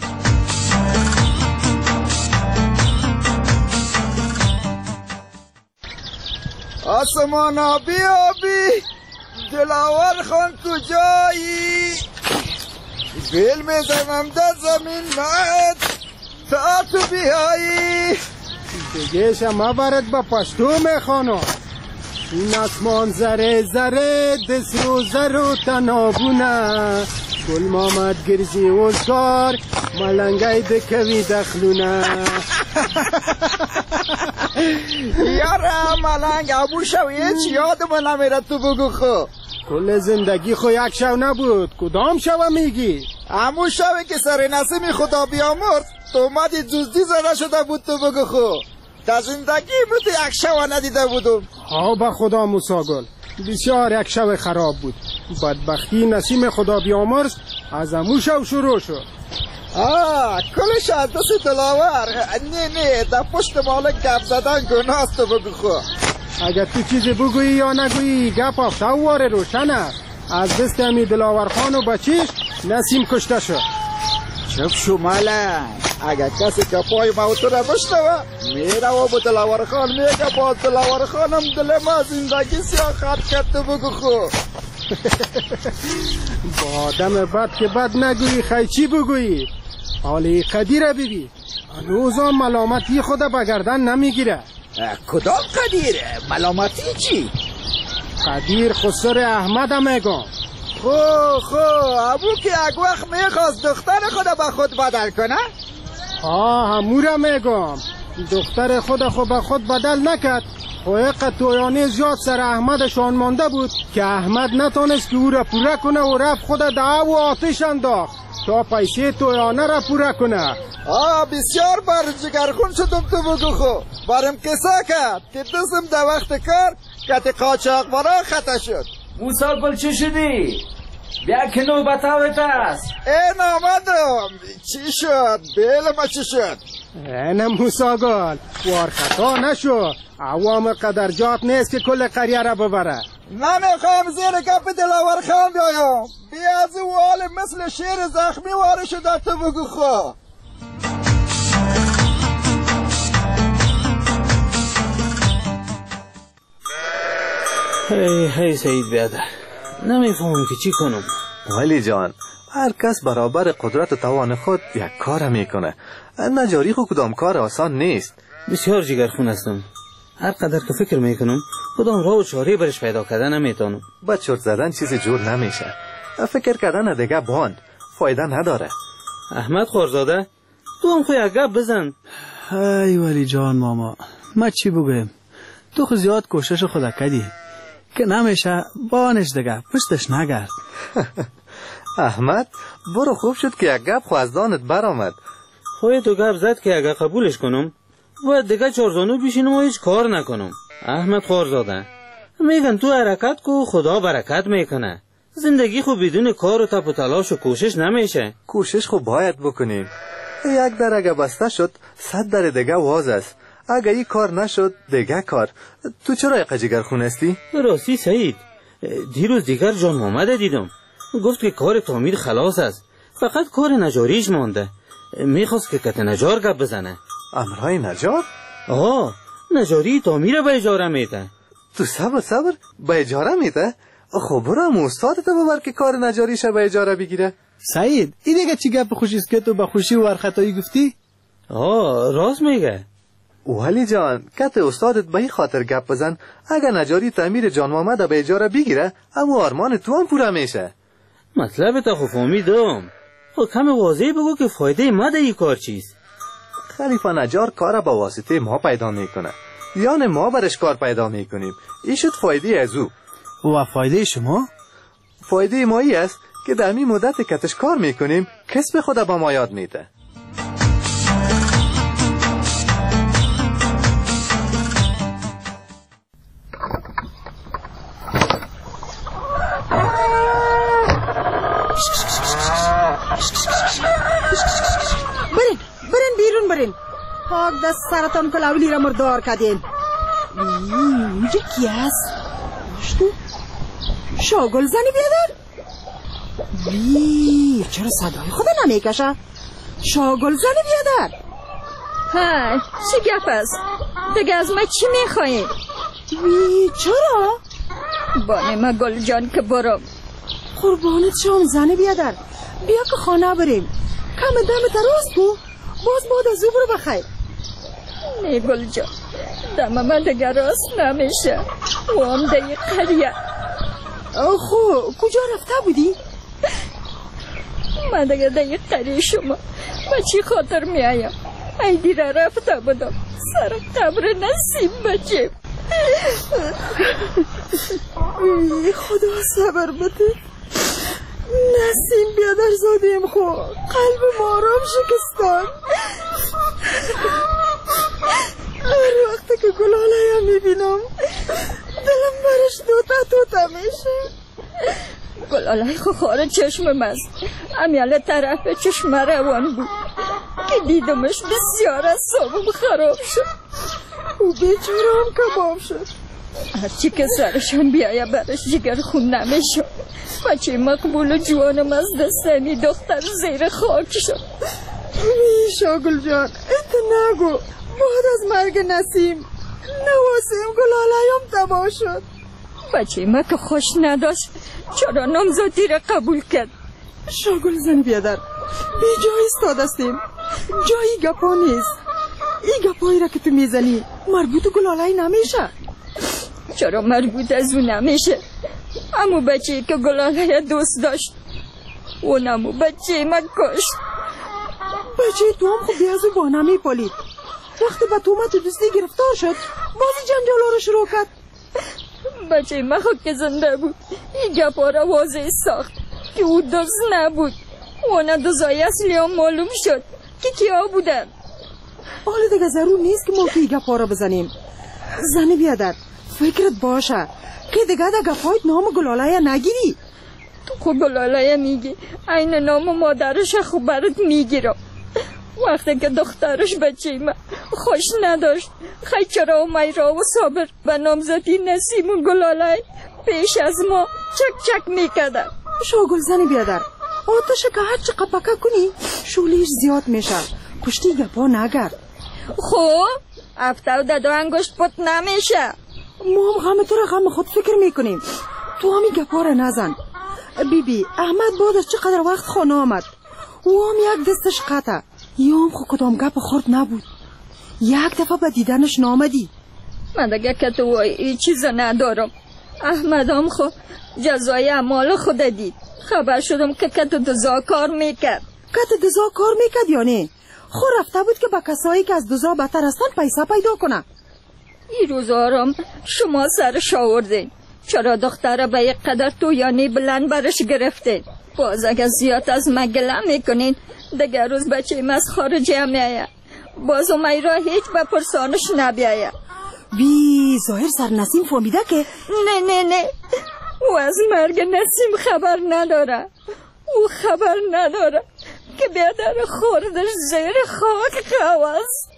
آسمانا بیابی دلاور خان کجایی؟ بیل میزنم در زمین نهد تا تو بیایی. دیگه شما برد با پشتو میخوانو. این آسمان زره زره دست رو زر و تنابونه. گل مامد گرزی اوزگار ملنگای دکوی دخلونه. یاره ملنگ ابو شو هیچ یادم نمیره تو بگو خو. کل زندگی خو یک شو نبود، کدام شو میگی؟ همون شوی که سر نسیم خدا بیامرد تو اومدی جزدی زده شده بود تو بگو خو. در زندگی بود یک شو ندیده بودم. به خدا موساگل بسیار یک شو خراب بود. بدبختی نسیم خدا بیامرز از همون شو شروع شد. کلش از دست دلاور. نه در پشت مالک گپ زدن گناست تو بگو خو. اگر تو چیزی بگویی یا نگویی گپ افتواره روشنه. از دست همی دلاور خان و بچیش نسیم کشته شد. چپ شو ملنگ، اگر کسی که پای موتو را بشنوه میره و با دلاور خان میگه با دلاور خانم دل ما زندگی سیاه خط کرد تو بگو خو. با آدم بد که بد نگویی خی چی بگویی؟ حالی قدیره ببی روزا ملامتی خود بگردن نمیگیره. کدام قدیره؟ ملامتی چی؟ قدیر خسر احمد میگم. خو ابو که یک وقت میخواست دختر خود به خود بدل کنه؟ همورا میگم. دختر خود به خود بدل نکرد. حقیقت تویانه زیاد سر احمدشان مانده بود که احمد نتونست که او را پوره کنه و رفت خود دعا و آتش انداخت تا پیسه تویانه را پوره کنه. بسیار بر جگرخون شدم تو بگو خو. برم کسا کرد که دستم در وقت کار کت قاچاق برا خطا شد. موسا گل چی شدی؟ بیا که نوبتاوت است. این آمدم. چی شد؟ بیل ما چی شد؟ این موسا گل وار خطا نشو. عوام قدرجات نیست که کل قریه را ببره. نمیخوایم زیر کپ دلاور خان بیایم. بیا از او حال مثل شیر زخمی واره شده تو بگو خو. هی سعید بیادر، نمیفهمم که چی کنم. ولی جان، هر کس برابر قدرت و توان خود یک کار میکنه. نجاری خود کدام کار آسان نیست. بسیار جگرخون هستم. هر قدر که فکر میکنم کدام راه و چاره برش پیدا کردن نمیتونم. با چرت زدن چیزی جور نمیشه. فکر کردن دیگه باند فایده نداره. احمد خورزاده، تو هم خو یک گپ بزن. ای ولی جان ماما، ما چی بگویم؟ تو خو زیاد کوشش خود کردی که نمیشه بانش دیگه پشتش نگرد. احمد برو خوب شد که یک گپ خو از دانت برآمد. خواهی تو گپ زد که اگه قبولش کنم و دیگه چارزانو بیشینم و هیچ کار نکنم. احمد خورزاده، میگن تو حرکت کو خدا برکت میکنه. زندگی خو بدون کار و تپ و تلاش و کوشش نمیشه. کوشش خو باید بکنیم. یک در اگه بسته شد 100 در دیگه واز است. اگه این کار نشد دیگه کار. تو چرا یک جگرخون هستی؟ راستی سعید، دیروز دیگر جان محمد دیدم. گفت که کار تعمیر خلاص است، فقط کار نجاریش مانده. میخواست که کت نجار گپ بزنه. امرای نجار؟ نجاری تعمیر به اجاره میده. تو صبر به اجاره میده؟ خب برام استادت ببر که کار نجاریش به اجاره بگیره. سعید، این دیگه چی گپ خوشی است که تو به خوشی و ورختایی گفتی؟ راست میگه. ولی جان کت استادت به این خاطر گپ بزن اگر نجاری تعمیر جان محمد به اجاره بگیره اما آرمان تو هم پورا میشه. مطلب تا خب فهمیدم. خب کم واضح بگو که فایده ما در این کار چیست؟ خلیفه نجار کار با واسطه ما پیدا میکنه، یعنی ما برش کار پیدا میکنیم. این شد فایده از او. و فایده شما؟ فایده مایی است که در این مدت کتش کار میکنیم کسب خود با ما یاد میده. برین بیرون برین. پاک دست سرطان کلاولی را مردار کردین. اینجا کی است؟ شاگل زنی بیادر؟ چرا صدای خود نمیکشه؟ شاگل زنی بیادر؟ های چی گپ است؟ دیگه از ما چی میخوایی؟ چرا؟ بانه ما گل جان که برم. قربانت شام زنی بیادر. بیا که خانه بریم. کم دم تراست کو باز بعد از او برو بخیر. نه گل جان دم من دیگه راست نمیشه و هم دیگه قریه. خب کجا رفته بودی؟ من دیگه قریه شما با چی خاطر میایم؟ ای دیره رفته بودم سر قبر نسیم بچه. خدا صبر بده. نسیم بیادر زادیم خو قلب ما رام شکستان. هر وقت که گلاله میبینم دلم برش دوتا میشه. گلاله خو خاره چشمم است. امیاله طرف چشم روان بود که دیدمش بسیار از صابم خراب شد. او بیچاره هم کباب شد. هرچی که سرشان بیایه برش جگر خون نمیشه. بچه مقبول و جوانم از دستنی دختر زیر خاک شد. شاگل جان انت نگو. بعد از مرگ نسیم نواسیم گلاله‌ام تباه شد. بچه ما که خوش نداشت چرا نامزادی را قبول کرد؟ شاگل زن بیادر بی جای استادستیم. جایی گپا نیست. این گپایی را که تو میزنی مربوط گلاله نمیشه. چرا مربوط از اون نمیشه؟ امو بچه که گلاله دوست داشت اونمو بچه من کشت. بچه تو هم خوب بیازو با نمیپالید. وقتی به تومت دوستی گرفتار شد بازی جنجالا رو شروع کرد. بچه من خود که زنده بود این گپا را واضح ساخت که او دوست نبود. اونا دوزای اصلی هم معلوم شد که کیا بودن. حالا دیگه ضرور نیست که ما که این گپا را بزنیم. زنی بیادر فکرت باشه که دیگه در گپایت نام گلاله نگیری. تو خود گلاله میگی این نام مادرش خوب برات میگیرم. وقتی که دخترش بچه من خوش نداشت خیلی چرا و میرا و صابر به نامزدی نسیم و گلاله پیش از ما چک چک میکردن. شاگل زنی بیادر آتش که هر چی قپکه کنی شولیش زیاد میشه. پشتی گپا نگرد. خب افته و دو انگشت پت نمیشه. ما هم غم تو را غم خود فکر میکنیم. تو همی گپا را نزن. بی احمد بعد از چقدر وقت خانه آمد و هم یک دستش قطع یا هم خود کدام گپ خورد نبود. یک دفعه به دیدنش نامدی. من دیگه که تو این چیز ندارم. احمد هم خود جزای اعمال خود دید. خبر شدم که کت دزا کار میکرد. کت دزا کار میکرد یا نه؟ خود رفته بود که با کسایی که از دزا بدتر هستن پیسه پیدا کنه. این روزارم شما سرش آوردین. چرا دختره به یک قدر تو یعنی بلند برش گرفتین؟ باز اگر زیاد از من گله میکنین دیگه روز بچه از خارجه میایه. باز اومی را هیچ به پرسانش نبیایه. بی ظاهر سر نسیم فهمیده که نه او از مرگ نسیم خبر نداره. او خبر نداره که بیادر خوردش زیر خاک خواست.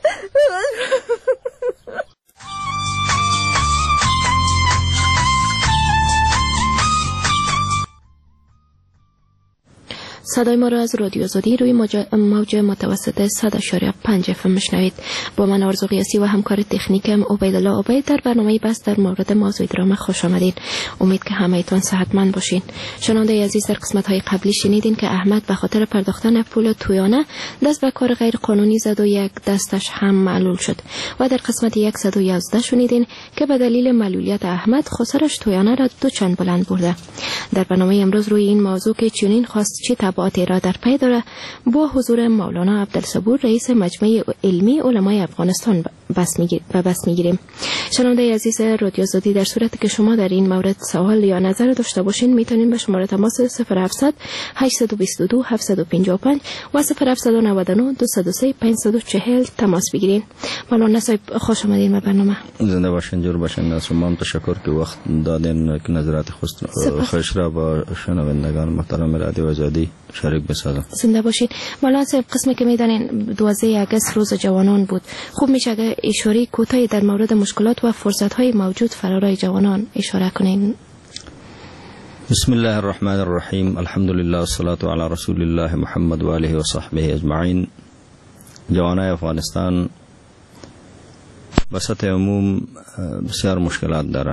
صدای ما را از رادیو آزادی روی موج متوسط 100.5 FM میشنوید. با من آرزو قیاسی و همکار تکنیکم عبیدالله عبید در برنامه بس در مورد موضوع درام خوش آمدید. امید که همه‌تون صحتمند باشین. شنونده عزیز، در قسمت‌های قبلی شنیدین که احمد به خاطر پرداختن پول تویانه دست به کار غیر قانونی زد و یک دستش هم معلول شد و در قسمت 111 شنیدین که به دلیل معلولیت احمد خسارش تویانه را دو چند بلند برده. در برنامه امروز روی این موضوع که چنین خواست چه تبعاتی را در پی داره با حضور مولانا عبدالصبور رئیس مجمع علمی علمای افغانستان بس میگیریم. شنونده عزیز رادیو آزادی، در صورتی که شما در این مورد سوال یا نظر داشته باشین میتونین به شماره تماس 0700 822 755 و 0799 203 540 تماس بگیرین. مولانا صاحب خوش آمدین به برنامه. زنده باشین، جور باشین. از شما هم تشکر که وقت دادین که نظرات خوش را با شنوندگان محترم رادیو آزادی شریک بسازم. زنده باشین. مولانا صاحب، قسمی که میدانین 12 اگست روز جوانان بود، خوب میشه اگه اشاره کوتاهی در مورد مشکلات و فرصت‌های موجود فرارای جوانان اشاره کنین. بسم الله الرحمن الرحیم. الحمد لله والصلاة علی رسول الله محمد و آله و صحبه اجمعین. جوانای افغانستان به سطح عموم بسیار مشکلات دارند.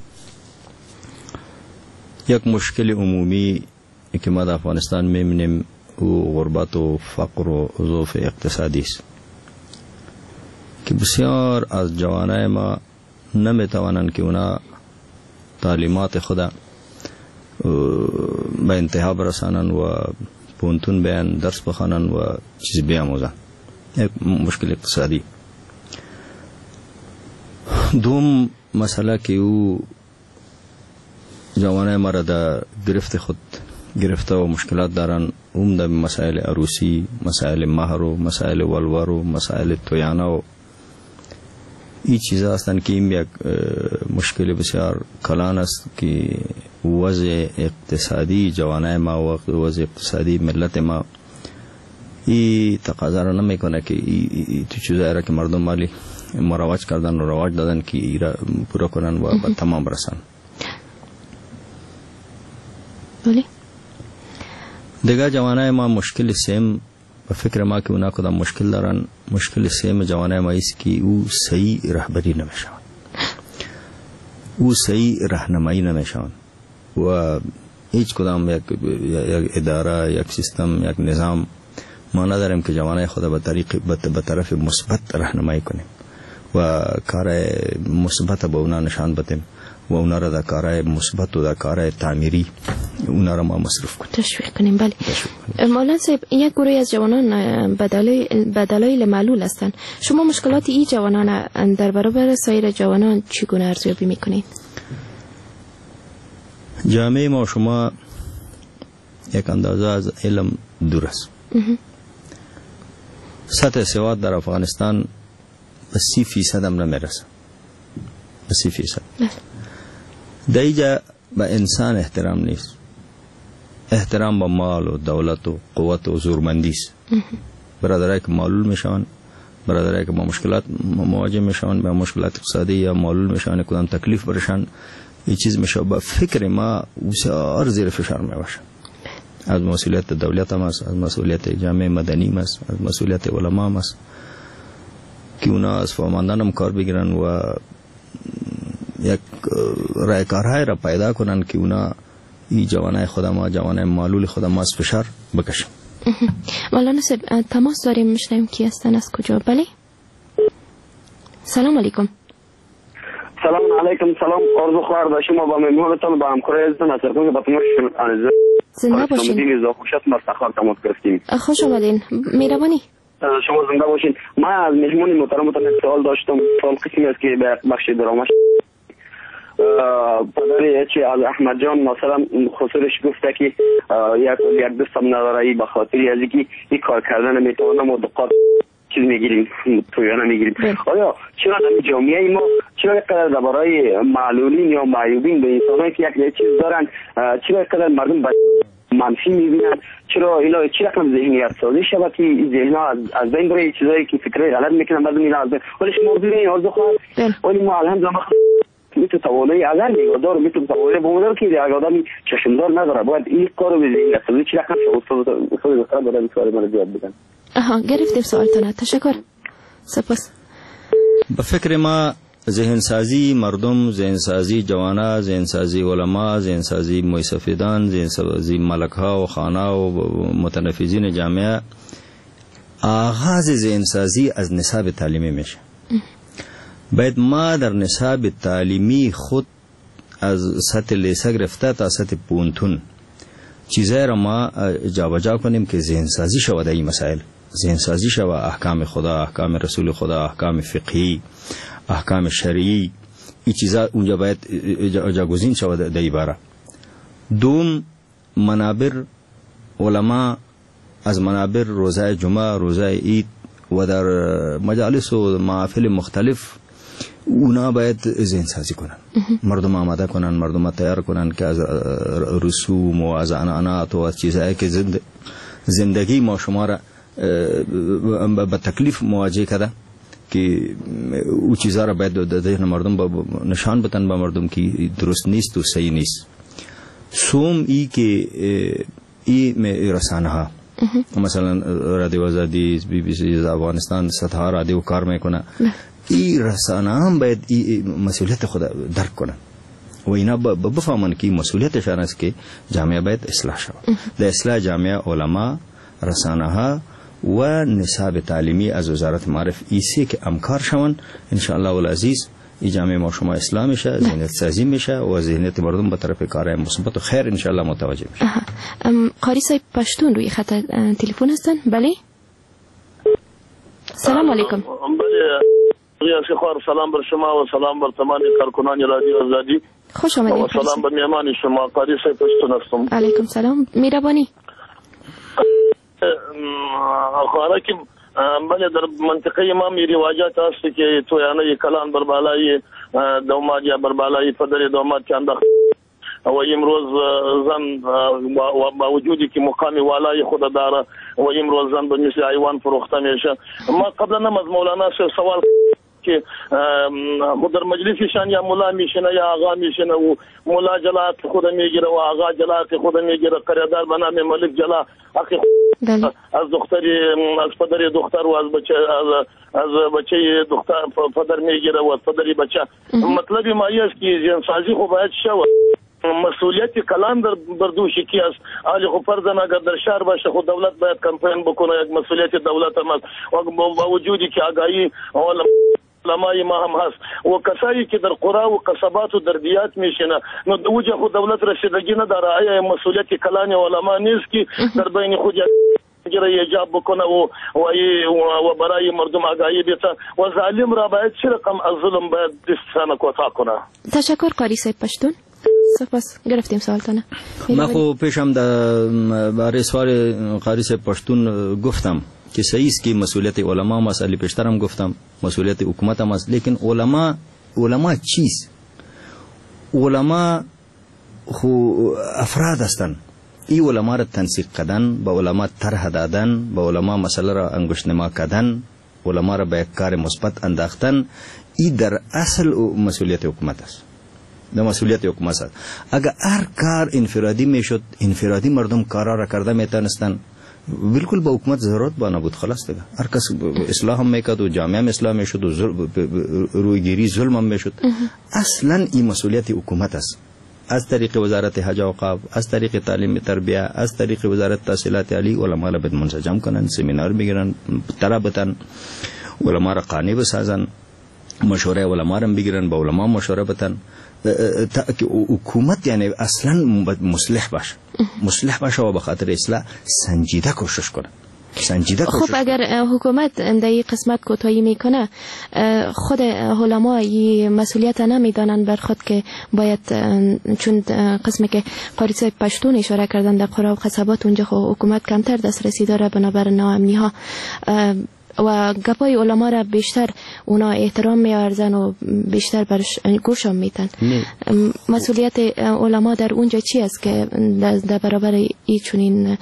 یک مشکل عمومی که ما در افغانستان می‌بینیم او غربت و فقر و ضعف اقتصادی است که بسیار از جوانای ما نمیتوانند که اونا تعلیمات خود به انتها برسانند و پونتون بیان درس بخوانند و چیز بیاموزند. یک مشکل اقتصادی. دوم مسئله که او جوانای ما را در گرفت خود گرفته و مشکلات دارن، عمده مسائل عروسی، مسائل مهر و مسائل ولور و مسائل تویانه و این چیزا هستند که این یک مشکل بسیار کلان است که وضع اقتصادی جوانای ما و وضع اقتصادی ملت ما این تقاضا را نمیکنه که تو چیزایی را که مردم مالی مروج کردن و رواج دادن که ای را پورا کنن و به تمام برسن. بله. دیگه جوانای ما مشکل سیم به فکر ما که اونا کدام مشکل دارن. مشکل سیم جوانای ما است که او صحیح رهبری نمیشون، او صحیح راهنمایی نمیشون و هیچ کدام یک اداره، یک سیستم، یک نظام ما نداریم که جوانای خود به طرف مثبت راهنمایی کنیم و کار مثبت به اونا نشان بدیم و اونا را در کارهای مثبت و در کارهای تعمیری اونا را ما مصرف کنیم، تشویق کنیم. بله. مولانا صاحب، یک گروه از جوانان به دلایل معلول هستند. شما مشکلات این جوانان در برابر سایر جوانان چگونه ارزیابی میکنید؟ جامعه ما شما یک اندازه از علم دور است. سطح سواد در افغانستان به 30% هم نمیرسه. به 30%. در اینجا به انسان احترام نیست. احترام به مال و دولت و قوت و زورمندی است. برادرایی که معلول میشن، برادرایی که با مشکلات مواجه میشن، با مشکلات اقتصادی یا معلول میشن، کدام تکلیف برشن، این چیز میشه به فکر ما بسیار زیر فشار میباشن. از مسئولیت دولت هم است، از مسئولیت جامعه مدنی هم است، از مسئولیت علما هم است که اونا از فرماندن هم کار بگیرن و یک رایکارهای را پیدا کنن که اونا این جوانای خود ما، جوانای معلول خود ما از فشار بکشن. مولانا صاحب، تماس داریم، میشنیم کی هستن، از کجا؟ بله. سلام علیکم. سلام علیکم. سلام آرزو خواهر داشتیم و با مهمانتان با همکاری عزیزتان از سرکن که با تماش زنده باشین. خوشت مفتخار تماس گرفتیم. خوش آمدین. مهربانی. شما زنده باشین. من از مهمانی محترمتان سوال داشتم. سوال قسمی است که به بخش درامش پدری چی از احمد جان مثلا خسرش گفته که یک دوستم نداره به خاطر از اینکه این کار کردن میتونم و دقت چیز میگیریم، تویانه میگیریم. آیا چرا در جامعه ما چرا قدر درباره معلولین یا معیوبین به انسانایی که یک چیز دارن چرا قدر مردم منفی میبینن؟ چرا اینا چی رقم ذهنیت سازی شود که ذهنها از بین بره چیزایی که فکرای غلط میکنن مردم اینا از بین. ولی شما ببینید آرزو خواهد ولی ما الحمدلله میتونه توانایی اگر نگهدار میتونه توانایی بمونه که یک آدمی چشمدار نداره باید این کارو بزنید اصلا چی رقم استاد دکتر برای کار من زیاد بدن. گرفتیم سوالتون. تشکر. سپاس. به فکر ما ذهن سازی مردم، ذهن سازی جوانا، ذهن سازی علما، ذهن سازی موسفیدان، ذهن سازی ملکها و خانا و متنفذین جامعه، آغاز ذهن سازی از نصاب تعلیمی میشه. باید ما در نصاب تعلیمی خود از سطح لیسه گرفته تا سطح پونتون چیزای را ما جابجا کنیم که ذهن سازی شود. این مسائل ذهن سازی شود، احکام خدا، احکام رسول خدا، احکام فقهی، احکام شرعی، این چیزا اونجا باید جاگزین شود در عباره. دوم، منابر علما از منابر روزه جمعه، روزه عید و در مجالس و محافل مختلف اونا باید ذهن سازی کنن، مردم آماده کنن، مردم تیار کنن که از رسوم و از عنعنات و از چیزهایی که زندگی ما شما را به تکلیف مواجه کرده که او چیزها را باید در ذهن مردم نشان بدن به مردم که درست نیست و صحیح نیست. سوم ای که ای رسانه ها مثلا رادیو آزادی، بی بی سی افغانستان، صدها رادیو کار میکنه، این رسانه هم باید مسئولیت خود درک کنن و اینا بفهمن که مسئولیتشان است که جامعه باید اصلاح شود. در اصلاح جامعه علما، رسانه ها و نصاب تعلیمی از وزارت معارف ایسی که امکار شون ان شاء الله العزیز این جامعه ما شما اسلام میشه، ذهنیت سازی میشه و ذهنیت مردم به طرف کارهای مثبت و خیر ان شاء الله متوجه میشه. قاری صاحب پشتون روی خط تلفن هستن؟ بله. سلام علیکم. بله ریاضی خوار، سلام بر شما و سلام بر تمام کارکنان رادیو آزادی. خوش آمدید. و سلام بر میهمان شما. قاری صاحب پشتون هستم. علیکم سلام. مهربانی. خواره که بله در منطقه ما می رواجات است که تویانه کلان بر بالای دومات یا بر بالای پدر دومات که انداخت و امروز زن با وجودی که مقام والای خود داره و امروز زن به مثل حیوان فروخته میشه. ما قبلا هم از مولانا سوال که خود در مجلسشان یا مولا میشنه یا آقا میشنه و مولا جلات خود میگیره و آقا جلات خود میگیره، قریدار به نام ملک جلا از دختری از پدر دختر و از بچه دختر پدر میگیره و از پدری بچه. مطلبی ما است که ذهن سازی خو باید شود. مسئولیت کلان در بردوشی کی است. علی خو فرضاً اگر در شهر باشه خود دولت باید کمپین بکنه، یک مسئولیت دولت هم است و با وجودی که آگاهی علمای ما هم هست و کسایی که در قرا و قصبات و در دیات میشنه نو دوجه خود دولت رسیدگی نداره. آیا مسئولیت کلان علما نیست که در بین خود جره ایجاب بکنه و برای مردم آگاهی بیته و ظالم را باید چه رقم از ظلم باید دستانه کوتاه کنه. تشکر قاری صاحب پشتون. سپاس. گرفتیم سوالتانه. ما خو پیشم برای سوال قاری صاحب پشتون گفتم که صحیح است که مسئولیت علما مسئله پیشترم گفتم مسئولیت حکومت هم است، لیکن علما چیست؟ علما خو افراد هستند. این علما را تنسیق کردن، به علما طرح دادن، به علما مسئله را انگشت نما کردن، علما را به یک کار مثبت انداختن، این در اصل مسئولیت حکومت است. در مسئولیت حکومت است. اگر هر کار انفرادی میشد، انفرادی مردم کارا را کرده میتونستن، بالکل با حکومت ضرورت با نبود. خلاص دیگه هر کس اصلاح هم میکرد و جامعه هم اصلاح میشد و رویگیری ظلم هم میشد. اصلا این مسئولیت حکومت است، از طریق وزارت حج و اوقاف، از طریق تعلیم تربیه، از طریق وزارت تحصیلات عالی علما را باید منسجم کنن، سمینار بگیرن، طرح بدن، علما را قانع بسازن، مشوره علما را بگیرن، با علما مشوره بدن. حکومت یعنی اصلا مصلح باشه و به خاطر اصلاح سنجیده کوشش کنه. خب اگر حکومت در این قسمت کوتاهی میکنه، خود علما این مسئولیت نمیدانن بر خود که باید، چون قسمی که قاری صاحب پشتون اشاره کردن در قرا و قصبات اونجا خب حکومت کمتر دسترسی داره بنابر ناامنی ها و گپای علما را بیشتر اونا احترام میارزن و بیشتر برش گوش هم میتن. مسئولیت علما در اونجا چی است که در برابر این چنین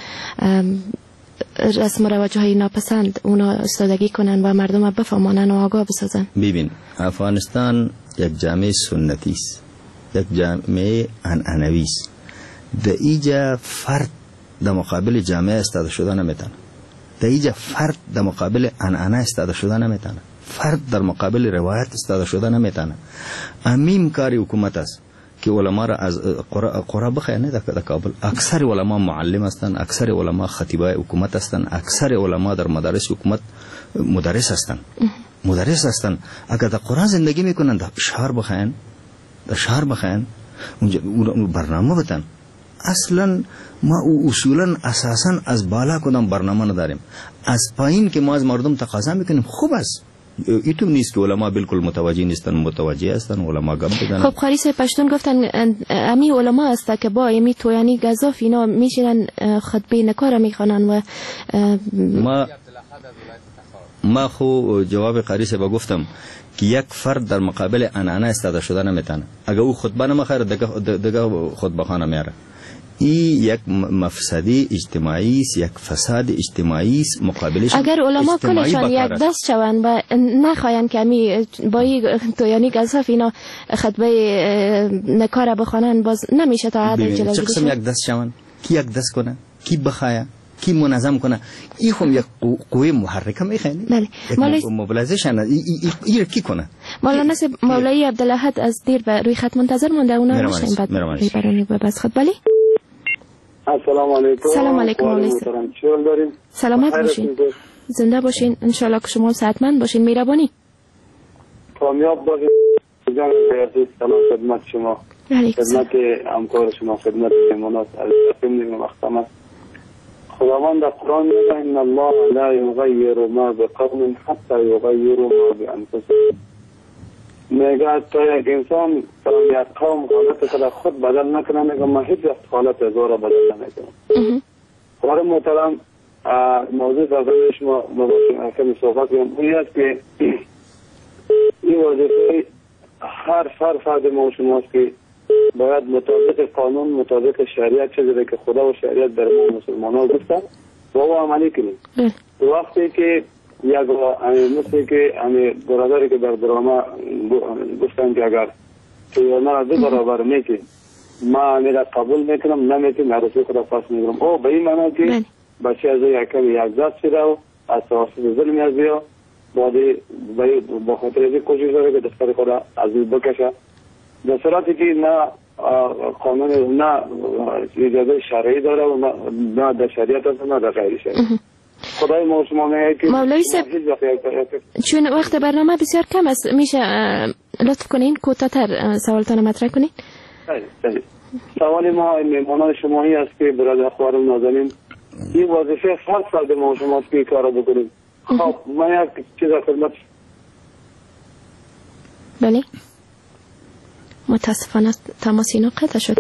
رسم و رواج های ناپسند اونا استادگی کنن و مردم بفهمانن و آگاه بسازن؟ ببین افغانستان یک جامعه سنتی است، یک جامعه عنعنوی است. در اینجا فرد در مقابل جامعه استفاده شده نمیتونه. در اینجا فرد در مقابل عنعنه استفاده شده نمیتونه. فرد در مقابل روایت استفاده شده نمیتونه. امیم کاری حکومت است که علما را از قرا بخینه در کابل. اکثر علما معلم هستند، اکثر علما خطیبای حکومت هستند، اکثر علما در مدارس حکومت مدرس هستند. اگر در قرا زندگی میکنن در شهر بخین اونجا برنامه بتن. اصلا ما اصولا اساسا از بالا کدام برنامه نداریم، از پایین که ما از مردم تقاضا میکنیم خوب است. ایتو نیست که علما بالکل متوجه نیستن، متوجه هستن، علما گم بدن. خب قاری صاحب پشتون گفتن امی علما است که با امی تویانی گزاف اینا میشینن خطبه نکاره میخوانن و ما خو جواب قاری صاحب گفتم که یک فرد در مقابل عنعنه استفاده شده نمیتونه. اگر او خطبه نمیخوره دیگه خطبه خانه میاره. این یک مفسدی اجتماعی است، یک فساد اجتماعی است. مقابلش اگر علما کلشان یک دست شوند و نخواهند که امی با تویانی گزاف اینا خطبه نکاره بخوانن، باز نمیشه تا حد جلوگیری. چه قسم یک دست شوند؟ کی یک دست کنه؟ کی بخواه؟ کی منظم کنه؟ این هم یک قوه محرکه میخوانه. بله. موبیلایزیشن این کی کنه؟ مولانا مولوی عبدالاحد از دیر به روی خط منتظر مونده، اونا میشیم بعد برای بس خط. بله. السلام علیکم. سلام علیکم مولوی صاحب. سلامت باشین. زنده باشین. ان شاء الله که شما صحتمند باشین. مهربانی. کامیاب باشین. جان بیاتی سلام خدمت شما. خدمت همکار شما، خدمت مهمانات عزیزم محترم. خداوند در قرآن میگه ان الله لا یغیر ما بقوم حتی یغیروا ما بانفسهم. میگه تا یک انسان یک قوم حالت خود خود بدل نکنه، میگه ما هیچ وقت حالت ازو را بدل نمیکنم. خواهر محترم، موضوع در شما کمی صحبت کنم. این است که این وظیفه هر فرد ما شماست که باید مطابق قانون، مطابق شریعت، چیزی که خدا و شریعت در ما مسلمانان گفتن و او عملی کنیم. وقتی که یک مثل که برادری که در درامه گفتن که اگر تویانه دو برابر میکنیم ما میره قبول میکنم، نمیکنم عروسی خدا پس میگرم. او به این معنی که بچه از یک دست شده و از توسط ظلمی از بیا با خاطر از کوشش داره که دختر خدا از این بکشه، در صورتی که نه قانون نه اجازه شرعی داره و نه در شریعت هست نه در غیر شریعت. خدای ما شما میگه که مولوی صاحب چون وقت برنامه بسیار کم است، میشه لطف کنین کوتاه‌تر سوالتان مطرح کنین؟ بله. سوال ما مهمانان شمایی است که برادر خواهرم نازنین این وظیفه فرد ما شماست که کارو بکنیم. خب من یک چیز خدمت. بله. متاسفانه تماس اینا قطع شد.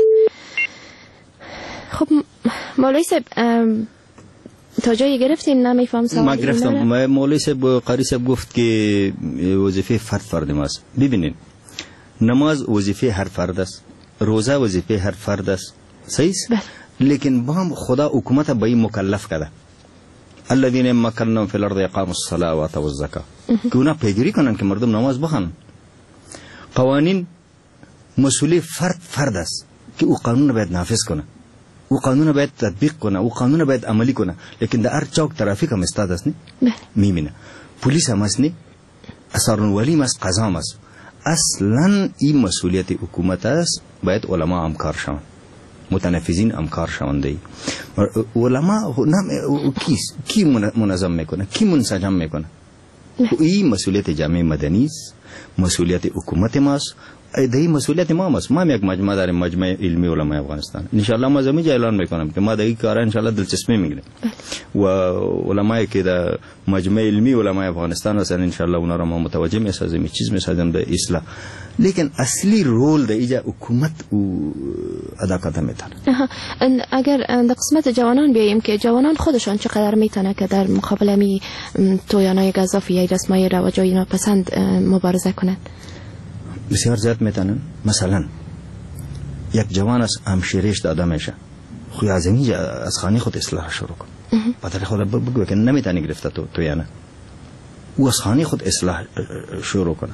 خب مولوی صاحب تا جایی گرفتین؟ نمیفهم سوال. ما گرفتم. مولوی صاحب قاری صاحب گفت که وظیفه فرد ماست. ببینید نماز وظیفه هر فرد است، روزه وظیفه هر فرد است، صحیح است؟ لیکن با هم خدا حکومت به این مکلف کرده. الذين مكنهم في الارض اقاموا الصلاه واتوا الزکاه. که اونا پیگیری کنن که مردم نماز بخوانن. قوانین مسئولی فرد است که او قانون باید نافذ کنه، او قانون باید تطبیق کنه، او قانون باید عملی کنه. لیکن در هر چوک ترافیک هم استاد است نی میمینه، پلیس هم است نی، اسرارالولی هم است، قضا هم است. اصلا این مسئولیت حکومت است. باید علما همکار شوند، متنفذین همکار شوند. علما کی منظم میکنه، کی منسجم میکنه؟ این مسئولیت جامعه مدنی است، مسئولیت حکومت ماست، این مسئولیت ما است. ما یک مجمع داریم، مجمع علمی علمای افغانستان. ان شاء الله ما زمین اعلان میکنم که ما دیگه کارا ان شاء الله دلچسپی میگیریم و علمای که در مجمع علمی علمای افغانستان هستن ان شاء الله اونا را ما متوجه میسازیم، چیز میسازیم به اصلاح. لیکن اصلی رول در اینجا حکومت ادا کرده میتونه. اگر در قسمت جوانان بیاییم که جوانان خودشان چقدر میتونه که در مقابل می تویانای گزافی یا رسمای رواجای ناپسند مبارزه کنند؟ بسیار زیاد میتونن. مثلا یک جوان از همشیرش داده میشه، خوی از اینجا از خانه خود اصلاح شروع کن. پدر خود بگو که نمیتونی گرفته تو یا نه، او از خانه خود اصلاح شروع کنه.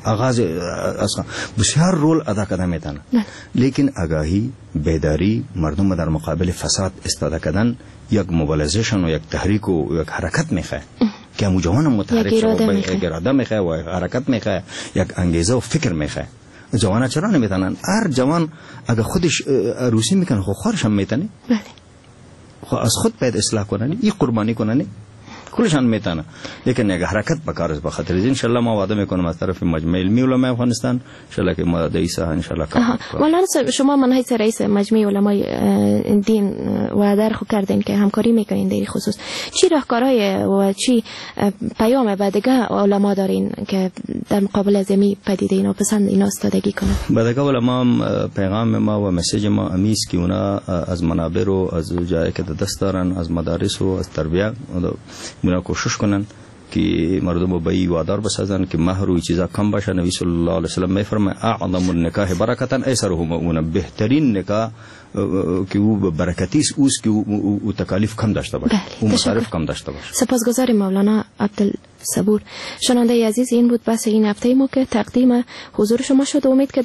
آغاز از بسیار رول ادا کرده میتونه، لیکن آگاهی، بیداری، مردم در مقابل فساد استفاده کردن یک موبیلیزیشن و یک تحریک و یک حرکت میخواد که همون جوان متحرک شد و یک اراده میخواد و حرکت میخواد، یک انگیزه و فکر میخواد. جوان چرا نمیتونن؟ هر جوان اگه خودش عروسی میکنه خب خارش هم میتونه. بله. خب از خود باید اصلاح کنن، این قربانی کنن، کلشان میتونه، لیکن یک حرکت بکار است. بخاطر این انشالله ما وعده میکنم از طرف مجمع علمی علمای افغانستان انشالله که ما در ساحه انشالله کار کنیم. مولانا صاحب شما من حیث رئیس مجمع علمای دین وعده رو کردین که همکاری میکنین در خصوص. چی راهکارهای و چی پیام به دیگه علما دارین که در مقابل از می پدیده اینا پسند اینا استادگی کنن؟ به دیگه علما پیغام ما و مسیج ما امیز که اونا از منابر و از جایی که دست دارن، از مدارس و از تربیت اونا کوشش کنن که مردم رو به این وادار بسازن که مهر و چیزا کم باشه. نبی صلی الله علیه وسلم میفرماید اعظم النکاح برکتا ایسرهما، اون بهترین نکاح که او برکتی است اوست که او تکالیف کم داشته باشه، او مصارف کم داشته باشه. سپاسگزاریم مولانا عبدالصبور. شنونده عزیز این بود بحث این هفته ما که تقدیم حضور شما شد. امید که